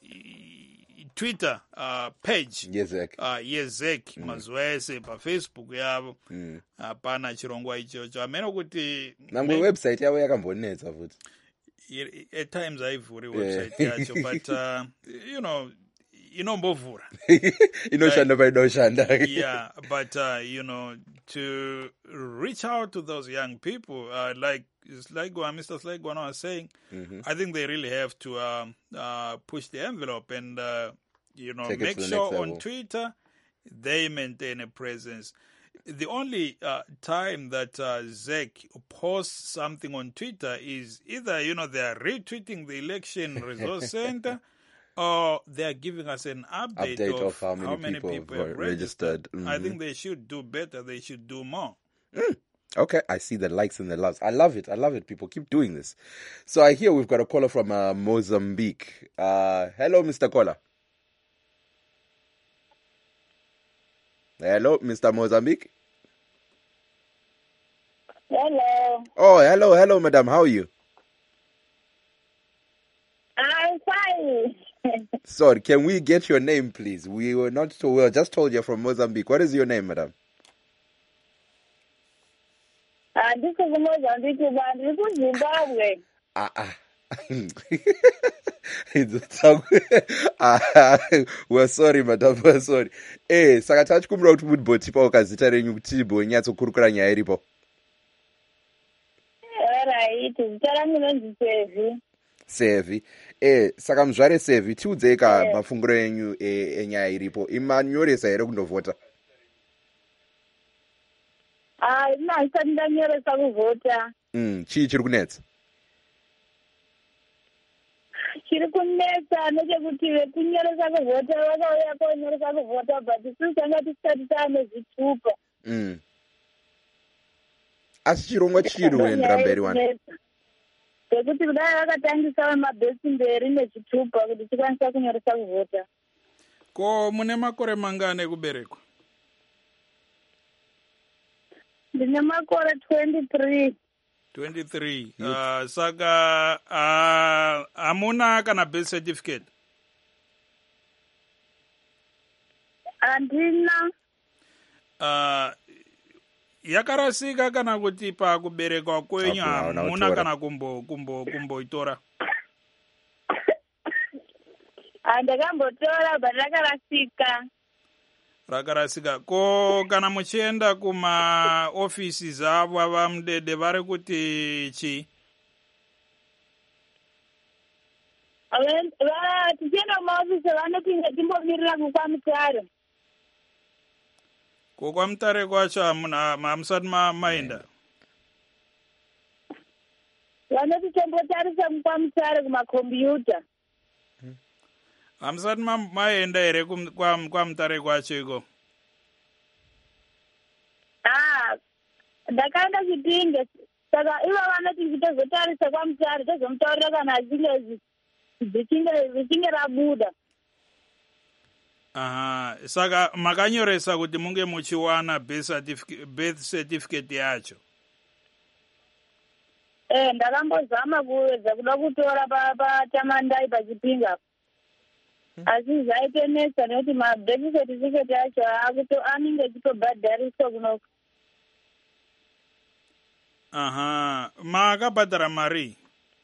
[SPEAKER 1] Twitter uh, page
[SPEAKER 2] Yezek,
[SPEAKER 1] uh, Yezek mm. mazuva ese pa Facebook yavo
[SPEAKER 2] mm.
[SPEAKER 1] hapana uh, chirongwa ichocho ameno kuti
[SPEAKER 2] namwe website yavo yakambonetsa futi
[SPEAKER 1] at times haivhuri website yacho but uh, you know inombovhura
[SPEAKER 2] inoshanda painoshanda.
[SPEAKER 1] Yeah, but uh, you know, to reach out to those young people uh, like it's like what Mister Slaigwana was saying, mm-hmm. I think they really have to um, uh, push the envelope and uh, you know,
[SPEAKER 2] Take
[SPEAKER 1] make sure on Twitter they maintain a presence. The only uh, time that uh, Zek posts something on Twitter is either, you know, they are retweeting the Election Resource Center or they are giving us an update,
[SPEAKER 2] update
[SPEAKER 1] of,
[SPEAKER 2] of how many,
[SPEAKER 1] how many
[SPEAKER 2] people,
[SPEAKER 1] people
[SPEAKER 2] have
[SPEAKER 1] have
[SPEAKER 2] registered.
[SPEAKER 1] registered.
[SPEAKER 2] Mm-hmm.
[SPEAKER 1] I think they should do better. They should do more.
[SPEAKER 2] Mm. Okay, I see the likes and the loves. I love it. I love it. People keep doing this. So I hear we've got a caller from uh, Mozambique. Uh, hello, Mister Caller. Hello, Mister Mozambique.
[SPEAKER 6] Hello.
[SPEAKER 2] Oh, hello, hello, madam. How are you?
[SPEAKER 6] I'm fine.
[SPEAKER 2] Sorry, can we get your name, please? We were not told. We were just told you're from Mozambique. What is your name, madam?
[SPEAKER 6] Uh, this is Mozambique, but this is Zimbabwe.
[SPEAKER 2] Ah, ah. ah, we're sorry, madam. We're sorry. Eh, sakatachi kumura kuti mudboti pa ukazita renyu kuti bonyatso kurukura nyaya iripo.
[SPEAKER 6] Alright, zita rangu nonzi Sevi.
[SPEAKER 2] Sevi. Eh, saka muzvare Sevi, tiudzei ka mafunguro enyu enyaya iripo. Imanyoresa here kundovhota?
[SPEAKER 6] Ah, ina isati ndanyoresa kuvhota.
[SPEAKER 2] Mm, chii chiri kunetsa?
[SPEAKER 6] Chiri kunetsa nechekuti vekunyoresa kuvhota vakauya konyoresa kuvhota but isusu tanga tisati taane zvitupa.
[SPEAKER 2] Mm. Asi chirongwa chiri kuendera mberi wana?
[SPEAKER 6] Zvekuti kudai vakatangisa mabhesi mberi nezvitupa kuti tikwanisa kunyoresa kuvhota.
[SPEAKER 1] Ko mune makore mangani ekuberekwa?
[SPEAKER 6] Ndine makore twenty-three.
[SPEAKER 1] twenty-three. Uh, saka uh, hamuna kana birth certificate?
[SPEAKER 6] Handina.
[SPEAKER 1] Uh, yakarasika kana kuti pakuberekwa kwenyu
[SPEAKER 2] Hapo, hauna
[SPEAKER 1] hamuna
[SPEAKER 2] kutora.
[SPEAKER 1] kana kumbo kumbo kumboitora?
[SPEAKER 6] Handakambotora but rakarasika.
[SPEAKER 1] Rakarasika. Ko kana muchienda kuma offices avo avamudede vari kuti chi?
[SPEAKER 6] Tichienda kumaofisi vanopinda timbomirira kukwamutare.
[SPEAKER 1] Ko kwamutare kwacho hamuna hamusati ma- maenda?
[SPEAKER 6] Vanoti tombotarisa kukwamutare kumakombiyuta.
[SPEAKER 1] Hamusati ma- maenda here kum- kwa- kwamutare kwacho iko?
[SPEAKER 6] Ah, ndakaenda Chipinge. Saka ivo vanoti tichizotarisa kwamutare tozomutaurira kana achinge zvichinge zvichinge rabuda.
[SPEAKER 1] Aha, saka makanyoresa kuti munge muchiwana birth certificate, birth certificate yacho.
[SPEAKER 6] Eh, ndakambozama kuedza kuda kutora patamandai paChipinge. Asi zvaitonesa nekuti mabirth certificate acho akuto anenge achitobhadhariswa kunoku.
[SPEAKER 1] Aha, makabhadhara mari?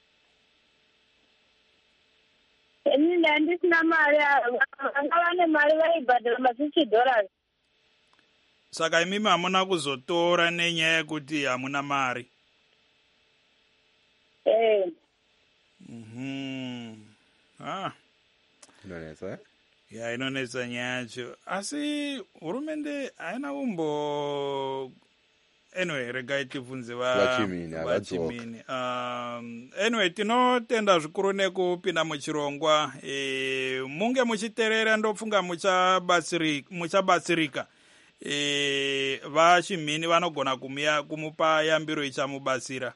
[SPEAKER 6] Ini handisina mari, vanga vane mari vaibhadhara mafifty dollars.
[SPEAKER 1] Saka imimi hamuna kuzotora nenyaya yekuti hamuna mari.
[SPEAKER 6] Eh,
[SPEAKER 1] Mhm. Ah,
[SPEAKER 2] Inonetsa, eh?
[SPEAKER 1] ya inonetsa nyaya yacho. Asi hurumende haina kumbo anyway regai tibvunze va
[SPEAKER 2] Vachimini, havadzoka.
[SPEAKER 1] vachimini. Um, anyway tinotenda zvikuru nekupinda muchirongwa. E, munge muchiterera ndopfunga muchabatsiri- muchabatsirika. E, vachimini vanogona kumuya- kumupa yambiro ichamubatsira.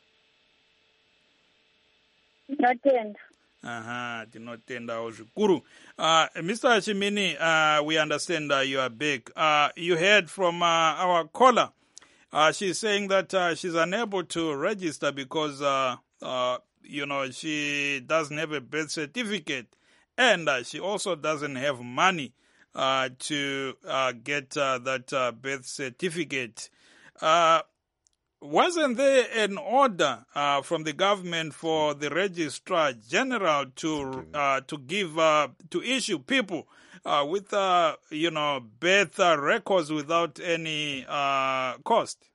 [SPEAKER 6] notenda.
[SPEAKER 1] Aha, tinotendawo zvikuru. Uh, Mister Chimini, uh, we understand uh, you are back. Uh, you heard from uh, our caller. Uh, she's saying that uh, she's unable to register because, uh, uh, you know, she doesn't have a birth certificate. And uh, she also doesn't have money uh, to uh, get uh, that uh, birth certificate. Uh, Wasn't there an order uh, from the government for the registrar general to uh, to give uh, to issue people uh, with uh, you know birth uh, records without any uh, cost?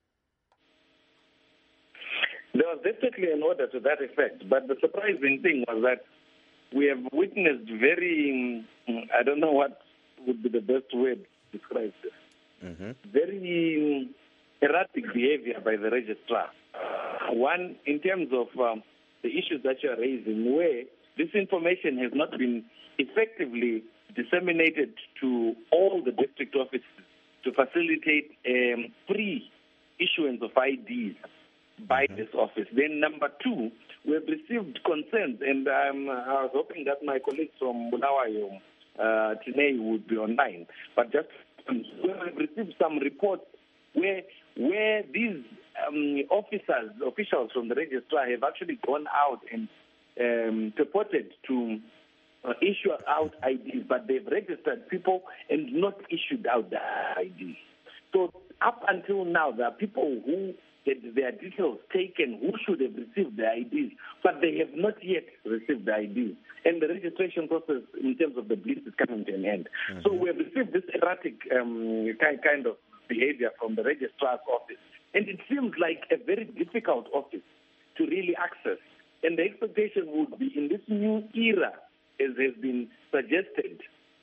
[SPEAKER 4] There was definitely an order to that effect, but the surprising thing was that we have witnessed very, um, I don't know what would be the best word to describe this,
[SPEAKER 2] Mhm.
[SPEAKER 4] very um, erratic behavior by the registrar. One, in terms of um, the issues that you are raising, where this information has not been effectively disseminated to all the district offices to facilitate um, free issuance of I Ds by this office. Then number two, we have received concerns, and um, I was hoping that my colleagues from Bulawayo uh, today would be online. But just um, we have received some reports where where these um, officers, officials from the registrar have actually gone out and um, purported to uh, issue out I Ds, but they've registered people and not issued out the I Ds. So up until now, there are people who had their details taken who should have received the I Ds, but they have not yet received the I Ds. And the registration process in terms of the blitz is coming to an end. Mm-hmm. So we have received this erratic um, kind, kind of behavior from the registrar's office. And it seems like a very difficult office to really access. And the expectation would be in this new era, as has been suggested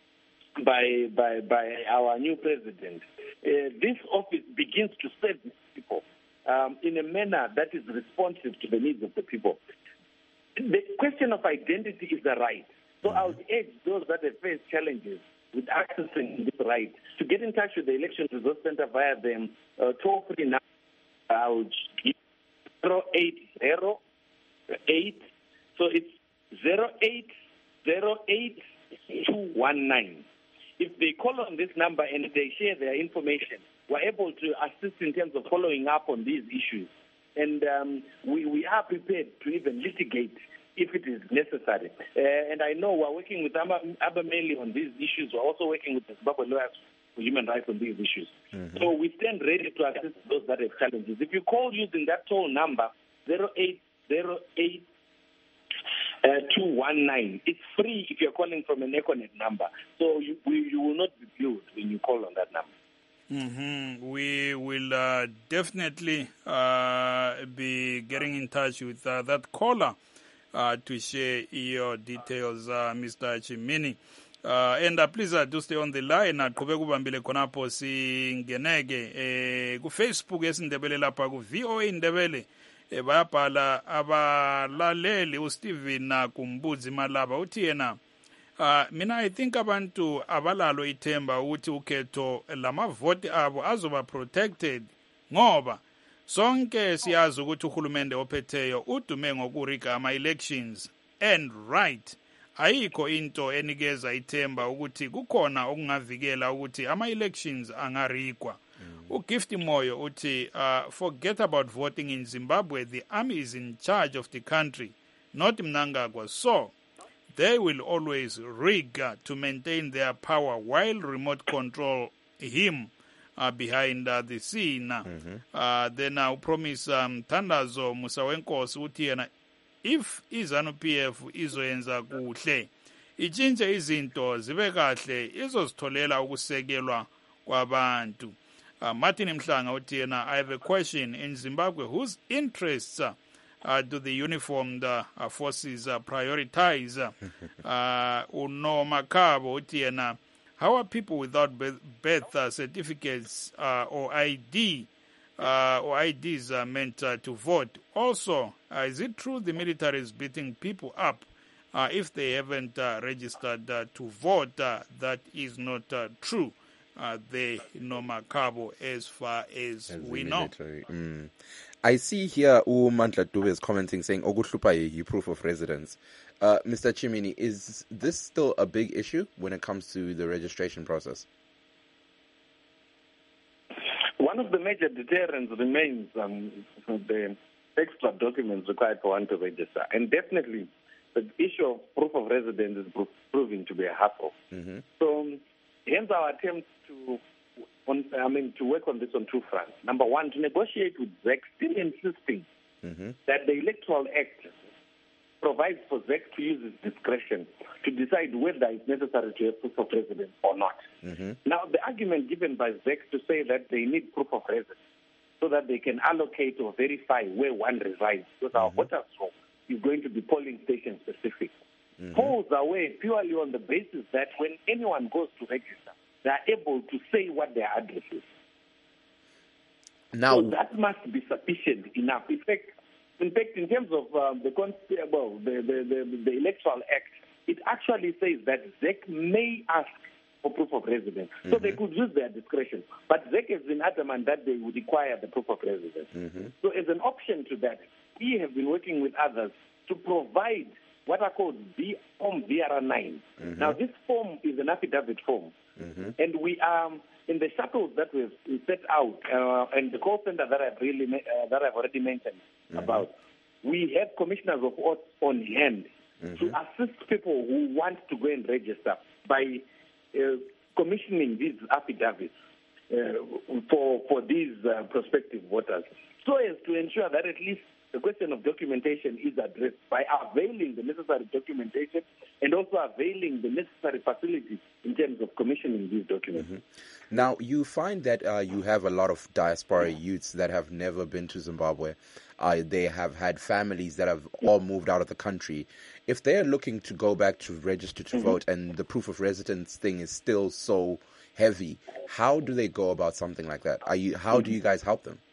[SPEAKER 4] by by, by our new president, uh, this office begins to serve people um, in a manner that is responsive to the needs of the people. The question of identity is a right. So I would urge those that have faced challenges with accessing this right to get in touch with the Election Resource Center via the uh, toll-free number. I would give zero eight zero eight. So it's zero eight zero eight two one nine. If they call on this number and they share their information, we're able to assist in terms of following up on these issues. And um, we, we are prepared to even litigate if it is necessary. Uh, and I know we're working with Abameli on these issues. We're also working with the Zimbabwe Lawyers for Human Rights on these issues. Mm-hmm. So we stand ready to assist those that have challenges. If you call using that toll number, zero eight zero eight two one nine, it's free if you're calling from an Econet number. So you, we, you will not be billed when you call on that number.
[SPEAKER 1] Mm-hmm. We will uh, definitely uh, be getting in touch with uh, that caller uh, to share your details, uh, Mister Chimini. Uh, and uh, please uh, do stay on the line. Qhubeka ubambile khonapho singeneke eh ku Facebook esindebele lapha ku V O A Indebele eh bayabhala abalaleli uSteven Kumbuzi Malaba uthi yena Uh, mina I think abantu abalalo ithemba ukuthi ukhetho lamavoti abo azoba protected ngoba sonke siyazi ukuthi uhulumende ophetheyo udume ngokuriga ama elections and right ayikho into enikeza ithemba ukuthi kukhona okungavikela ukuthi ama elections angarigwa. mm. uGift Moyo uthi uh, forget about voting in Zimbabwe, the army is in charge of the country, not Mnangagwa, so they will always rig uh, to maintain their power while remote control him uh, behind uh, the scene. Mm-hmm. Uh, then I uh, promise um, Tandazo Musawenkosi uthi yena if izanu P F izoyenza kuhle ichinje izinto zibe kahle izozitholela ukusekelwa kwabantu. Uh, Martin Mhlanga uthi yena I have a question, in Zimbabwe whose interests uh, Uh, do the uniformed uh, forces uh, prioritize? Uh, Uno Makabo Utiena, how are people without birth, birth uh, certificates uh, or I D uh, or I Ds uh, meant uh, to vote? Also, uh, is it true the military is beating people up uh, if they haven't uh, registered uh, to vote? Uh, that is not uh, true. Uh, they know Makabo as far as, as we know.
[SPEAKER 2] Mm. I see here Umandla Dube is commenting saying Oguhlupa proof of residence. Uh, Mister Chimini, is this still a big issue when it comes to the registration process?
[SPEAKER 4] One of the major deterrents remains um, the extra documents required for one to register. And definitely the issue of proof of residence is pro- proving to be a hassle. Mm-hmm. So hence our attempt to On, I mean, to work on this on two fronts. Number one, to negotiate with Z E C, still insisting mm-hmm. that the Electoral Act provides for Z E C to use its discretion to decide whether it's necessary to have proof of residence or not. Mm-hmm. Now, the argument given by Z E C to say that they need proof of residence so that they can allocate or verify where one resides, because mm-hmm. our voters roll is going to be polling station specific, mm-hmm. pulls away purely on the basis that when anyone goes to register, they are able to say what their address is. Now, so that must be sufficient enough. In fact, in fact, in terms of um, the, well, the, the, the, the Electoral Act, it actually says that Z E C may ask for proof of residence. Mm-hmm. So they could use their discretion. But Z E C has been adamant that they would require the proof of residence. Mm-hmm. So as an option to that, we have been working with others to provide what are called B- Form V R nine. Mm-hmm. Now, this form is an affidavit form. Mm-hmm. And we are um, in the shuttles that we've set out, uh, and the call center that I've really uh, that I've already mentioned mm-hmm. about. We have commissioners of oaths on hand mm-hmm. to assist people who want to go and register by uh, commissioning these affidavits uh, for for these uh, prospective voters, so as to ensure that at least the question of documentation is addressed by availing the necessary documentation and also availing the necessary facilities in terms of commissioning these documents.
[SPEAKER 2] Mm-hmm. Now, you find that uh, you have a lot of diaspora youths that have never been to Zimbabwe. Uh, they have had families that have all moved out of the country. If they're looking to go back to register to mm-hmm. vote and the proof of residence thing is still so heavy, how do they go about something like that? Are you? How mm-hmm. do you guys help them?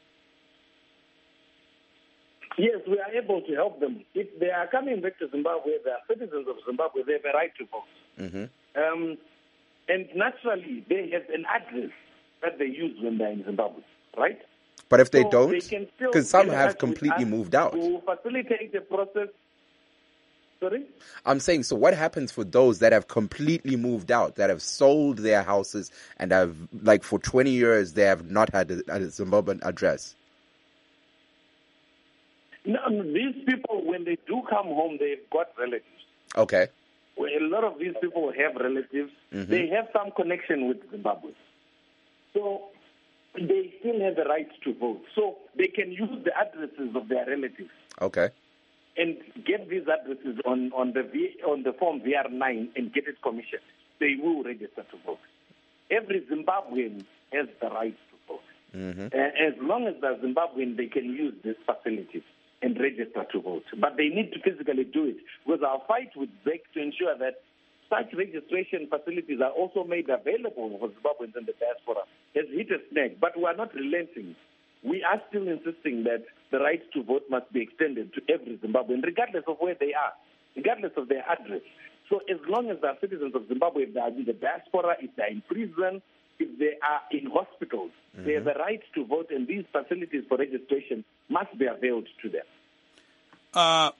[SPEAKER 4] Yes, we are able to help them. If they are coming back to Zimbabwe, they are citizens of Zimbabwe, they have a right to vote. Mm-hmm. Um, and naturally, they have an address that they use when they're in Zimbabwe, right?
[SPEAKER 2] But if they so don't, because some have completely moved out.
[SPEAKER 4] To facilitate the process. Sorry?
[SPEAKER 2] I'm saying, so what happens for those that have completely moved out, that have sold their houses and have, like for twenty years, they have not had a, a Zimbabwean address?
[SPEAKER 4] No, these people, when they do come home, they've got relatives.
[SPEAKER 2] Okay.
[SPEAKER 4] Well, a lot of these people have relatives.
[SPEAKER 2] Mm-hmm.
[SPEAKER 4] They have some connection with Zimbabwe. So they still have the right to vote. So they can use the addresses of their relatives.
[SPEAKER 2] Okay.
[SPEAKER 4] And get these addresses on, on the v, on the form V R nine and get it commissioned. They will register to vote. Every Zimbabwean has the right to vote.
[SPEAKER 2] Mm-hmm.
[SPEAKER 4] Uh, as long as they're Zimbabwean, they can use this facility and register to vote. But they need to physically do it, because our fight with Z E C to ensure that such registration facilities are also made available for Zimbabweans in the diaspora has hit a snag. But we are not relenting. We are still insisting that the right to vote must be extended to every Zimbabwean, regardless of where they are, regardless of their address. So as long as they are citizens of Zimbabwe, if they are in the diaspora, if they are in prison, if they are in hospitals, mm-hmm. they have the right to vote, and these facilities for registration must be availed to them.
[SPEAKER 1] Uh,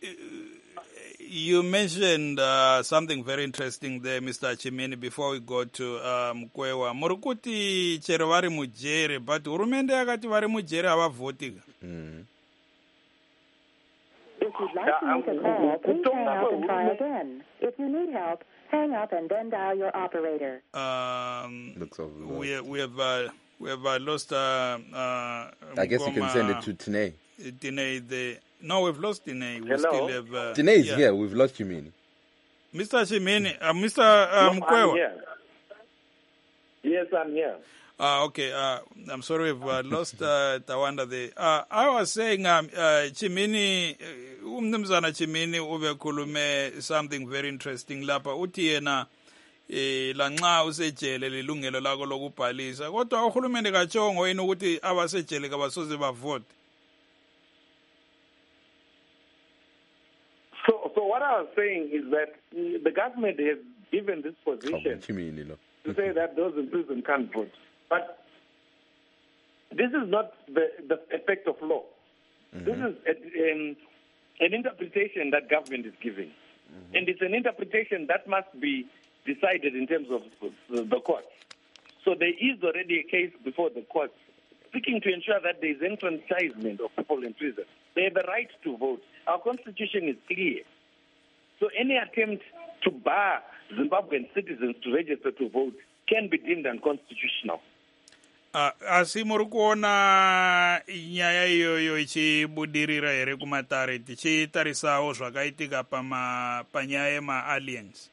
[SPEAKER 1] you mentioned uh, something very interesting there, Mister Chimini, before we go to um, Mkwewa. Murukuti chero vari mujere, but hurumende yakati vari mujere havavhoti.
[SPEAKER 2] Mm.
[SPEAKER 7] If you'd like to make a call, please hang up and try again. If you need help, hang up and then dial your operator.
[SPEAKER 1] Um,
[SPEAKER 2] Looks over
[SPEAKER 1] we, we have uh, we have uh, lost. Uh, uh,
[SPEAKER 2] I guess you can send it to Tine.
[SPEAKER 1] Tine, the no, we've lost Tine. We
[SPEAKER 4] Hello?
[SPEAKER 1] still have. Uh,
[SPEAKER 2] Tine is
[SPEAKER 1] yeah.
[SPEAKER 2] here. We've lost Chimini.
[SPEAKER 1] Mister Chimini, uh, Mister Uh,
[SPEAKER 4] no,
[SPEAKER 1] Mkwewa.
[SPEAKER 4] I'm here. Yes, I'm here.
[SPEAKER 1] Uh, okay, uh, I'm sorry we've uh, lost uh, Tawanda there. Uh, I was saying, um, uh, Chimini, umnumzana Chimini ubekhulume something very interesting lapha. Uthi yena eh lanxa usejele lelungelo lakho lokubhalisa. Kodwa uhulumende kachongo yini ukuthi abasejele kabasoze bavote.
[SPEAKER 4] So, so what I was saying is that the government has given this position
[SPEAKER 2] Chimini, lo.
[SPEAKER 4] to say that those in prison can't vote. But this is not the, the effect of law. Mm-hmm. This is a, um, an interpretation that government is giving. Mm-hmm. And it's an interpretation that must be decided in terms of the, the courts. So there is already a case before the courts seeking to ensure that there is enfranchisement of people in prison. They have a right to vote. Our constitution is clear. So any attempt to bar Zimbabwean citizens to register to vote can be deemed unconstitutional.
[SPEAKER 1] Uh, asi muri kuona nyaya iyoyo ichibudirira here kumatare tichitarisawo zvakaitika pama panyaya yema-aliens?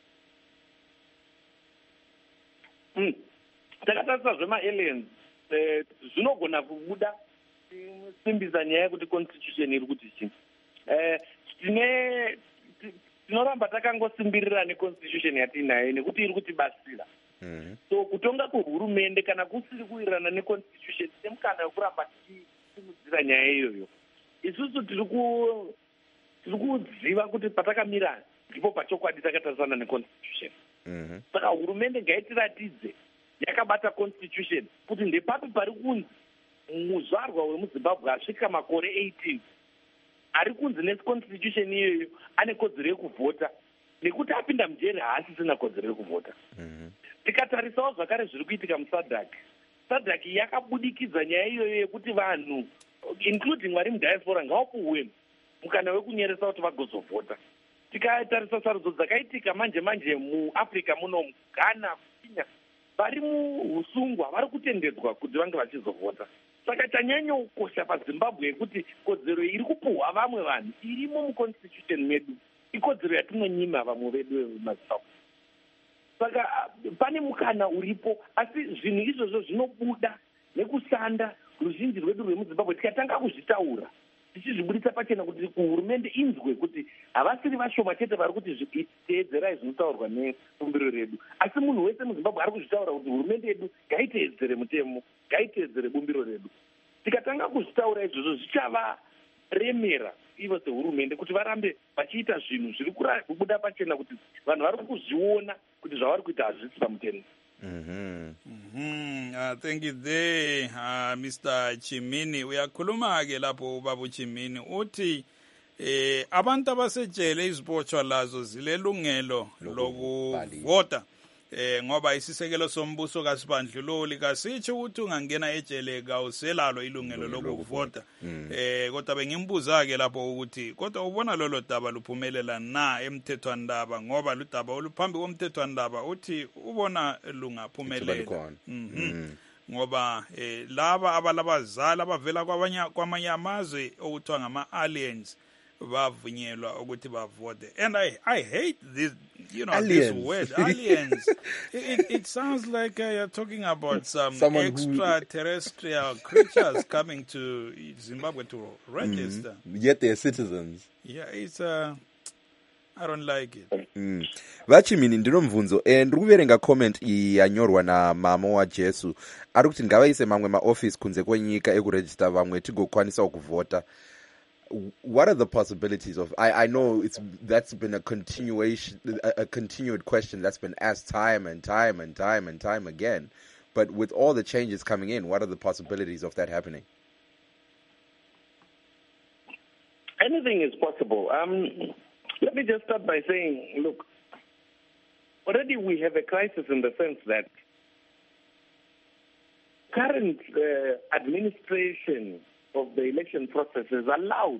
[SPEAKER 4] Mm. Takatarisa zvema-aliens eh, zvinogona kubuda simbisa nyaya yekuti constitution iri kuti chii. Eh, tine tinoramba takangosimbirira neconstitution yatinayo nekuti iri kutibasira. Mm-hmm. So kutonga kuhurumende kana kusiri kuwirirana neconstitution tine mukana wekuramba tichimudzira nyaya iyoyo. Isusu tiri kuziva kuti patakamira ndipo pachokwadi takatarisana neconstitution. Mm-hmm. Saka hurumende ngaitiratidze yakabata constitution kuti ndepapi pari kunzi muzvarwa wemuzimbabwe asvika makore eighteen ari kunzi neconstitution iyoyo ane kodzero yekuvhota nekuti apinda mujeri haasisina kodzero yekuvhota. Mm-hmm. Tikatarisawo zvakare zviri kuitika musadhak. Sadhak yakabudikidza nyaya iyoyo yekuti vanhu including vari mudiaspora ngavapuhwe mukana wekunyeresa kuti vagozovhota. Tikatarisa sarudzo dzakaitika manje manje muAfrica muno Ghana, Kenya, vari muusungwa vari kutendedzwa kuti vange vachizovhota. Saka chanyanyokosha paZimbabwe kuti kodzero iri kupuhwa vamwe vanhu irimo muconstitution medu ikodzero yatinonyima vamwe vedu vemuzimbabwe. Saka pane mukana uripo, asi zvinhu izvozvo zvinobuda nekusanda ruzhinji rwedu rwemuzimbabwe tikatanga kuzvitaura tichizvibudisa pachena kuti kuhurumende inzwe kuti havasiri vashoma chete vari kuti teedzerai zvinotaurwa nebumbiro redu, asi munhu wese muzimbabwe ari kuzvitaura kuti hurumende yedu ngaiteedzere mutemo, ngaiteedzere bumbiro redu. Tikatanga kuzvitaura izvozvo zvichavaremera ivo sehurumende kuti varambe vachiita zvinhu zviri kubuda pachena kuti vanhu vari kuzviona kuti zvavari kuita hazvisi pamutemo.
[SPEAKER 1] Mm-hmm. Mm-hmm. Uh, thank you there, uh, Mister Chimini. Uyakhuluma-ke lapho ubaba Chimini uthi eh abantu abasejele izibotshwa lazo zilelungelo lokuvota eh ngoba isisekelo sombuso kaSibandlululi kasitsho ukuthi ungangena ejele ka uselalo ilungelo lokuvota. Eh kodwa bengimbuza ke lapho ukuthi kodwa ubona lolo daba luphumelela na emthethwandaba ngoba ludaba oluphambi komthethwandaba uthi ubona lungaphumelela. Mhm. Ngoba eh laba abalabazali abavela kwabanye kwamanye amazwe okuthiwa ngama aliens bavunyelwa ukuthi bavote. And I I hate this, you know,
[SPEAKER 2] aliens.
[SPEAKER 1] this word aliens. it, it sounds like uh, you're talking about some
[SPEAKER 2] Someone
[SPEAKER 1] extraterrestrial who... creatures coming to Zimbabwe to register.
[SPEAKER 2] Mm-hmm. Yet they're citizens.
[SPEAKER 1] Yeah, it's uh I don't like it.
[SPEAKER 2] Mm. Vachimini ndinomvunzo and ruverenga comment yanyorwa na mama wa Jesu ari kuti ngavaise mamwe maoffice kunze kwenyika ekuregister vamwe tigokwanisa kuvota. What are the possibilities of I, I know it's that's been a continuation a, a continued question that's been asked time and time and time and time again, but with all the changes coming in, what are the possibilities of that happening?
[SPEAKER 4] Anything is possible. Um, let me just start by saying, look, already we have a crisis in the sense that current uh, administration of the election process has allowed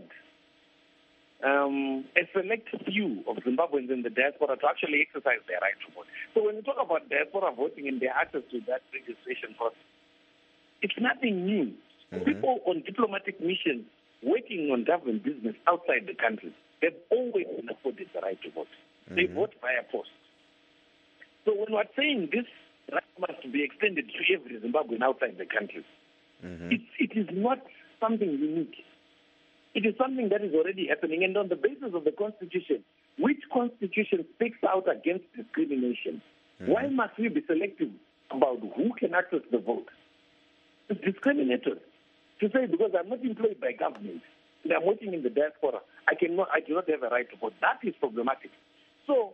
[SPEAKER 4] um, a select few of Zimbabweans in the diaspora to actually exercise their right to vote. So when you talk about diaspora voting and their access to that registration process, it's nothing new. Mm-hmm. People on diplomatic missions working on government business outside the country, they've always been afforded the right to vote. Mm-hmm. They vote via post. So when we're saying this right must be extended to every Zimbabwean outside the country, mm-hmm. it, it is not something unique. It is something that is already happening, and on the basis of the Constitution, which Constitution speaks out against discrimination? Mm-hmm. Why must we be selective about who can access the vote? It's discriminatory to say because I'm not employed by government and I'm working in the diaspora, I cannot, I do not have a right to vote. That is problematic. So,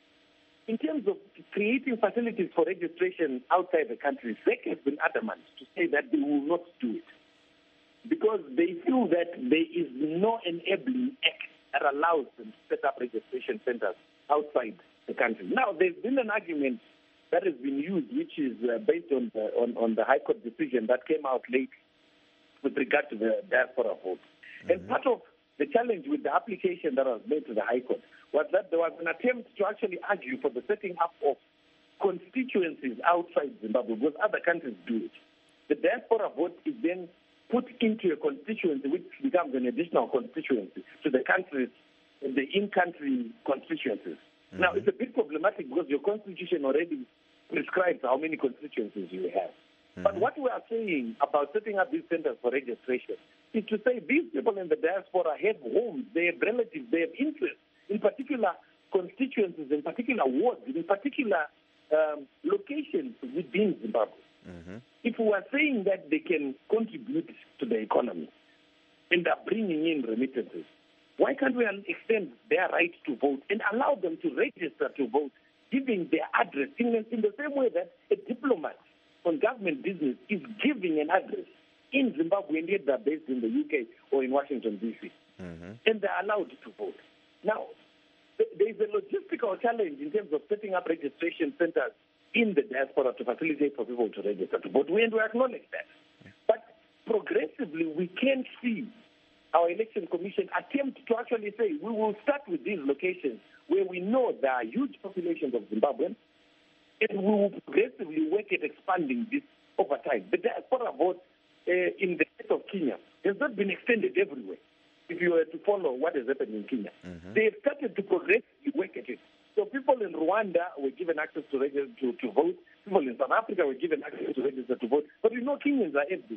[SPEAKER 4] in terms of creating facilities for registration outside the country, S E C has been adamant to say that they will not do it because they feel that there is no enabling act that allows them to set up registration centers outside the country. Now, there's been an argument that has been used, which is uh, based on the, on, on the High Court decision that came out late with regard to the diaspora vote. Mm-hmm. And part of the challenge with the application that was made to the High Court was that there was an attempt to actually argue for the setting up of constituencies outside Zimbabwe because other countries do it. The diaspora vote is then put into a constituency which becomes an additional constituency to the countries, the in-country constituencies. Mm-hmm. Now, it's a bit problematic because your constitution already prescribes how many constituencies you have. Mm-hmm. But what we are saying about setting up these centers for registration is to say these people in the diaspora have homes, they have relatives, they have interests in particular constituencies, in particular wards, in particular um, locations within Zimbabwe. Mm-hmm. If we are saying that they can contribute to the economy and are bringing in remittances, why can't we extend their right to vote and allow them to register to vote, giving their address in the, in the same way that a diplomat on government business is giving an address in Zimbabwe and yet they're based in the U K or in Washington, D C, mm-hmm. and they're allowed to vote. Now, there is a logistical challenge in terms of setting up registration centers in the diaspora to facilitate for people to register to vote. We, and we acknowledge that. But progressively, we can see our election commission attempt to actually say, we will start with these locations where we know there are huge populations of Zimbabweans, and we will progressively work at expanding this over time. The diaspora vote uh, in the state of Kenya has not been extended everywhere. If you were to follow what has happened in Kenya, mm-hmm. they have started to progressively work at it. So people in Rwanda were given access to register to, to vote. People in South Africa were given access to register to vote. But we know Kenyans are empty.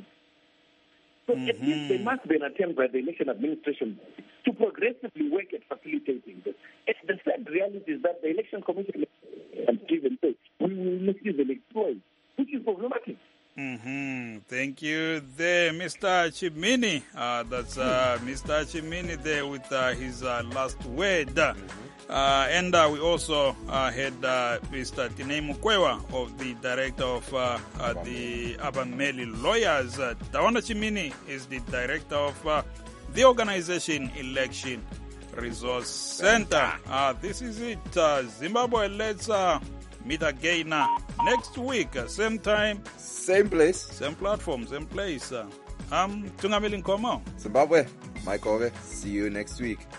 [SPEAKER 4] So mm-hmm. at least there must be an attempt by the election administration to progressively work at facilitating this. And the sad reality is that the election commission has given say we will not even exploit, which is problematic.
[SPEAKER 1] Mm-hmm. Thank you there, Mister Chimini. Uh, that's uh, Mister Chimini there with uh, his uh, last word. Uh, and uh, we also uh, had uh, Mister Tinei Mukwewa of the director of uh, uh, the Abameli Lawyers. Uh, Tawana Chimini is the director of uh, the organization Election Resource Center. Uh, this is it. Uh, Zimbabwe, let's uh, meet again uh, next week, uh, same time,
[SPEAKER 2] Same place.
[SPEAKER 1] same platform, same place. Uh, I'm Tungamili Nkomo.
[SPEAKER 2] Zimbabwe, Mike Ove. See you next week.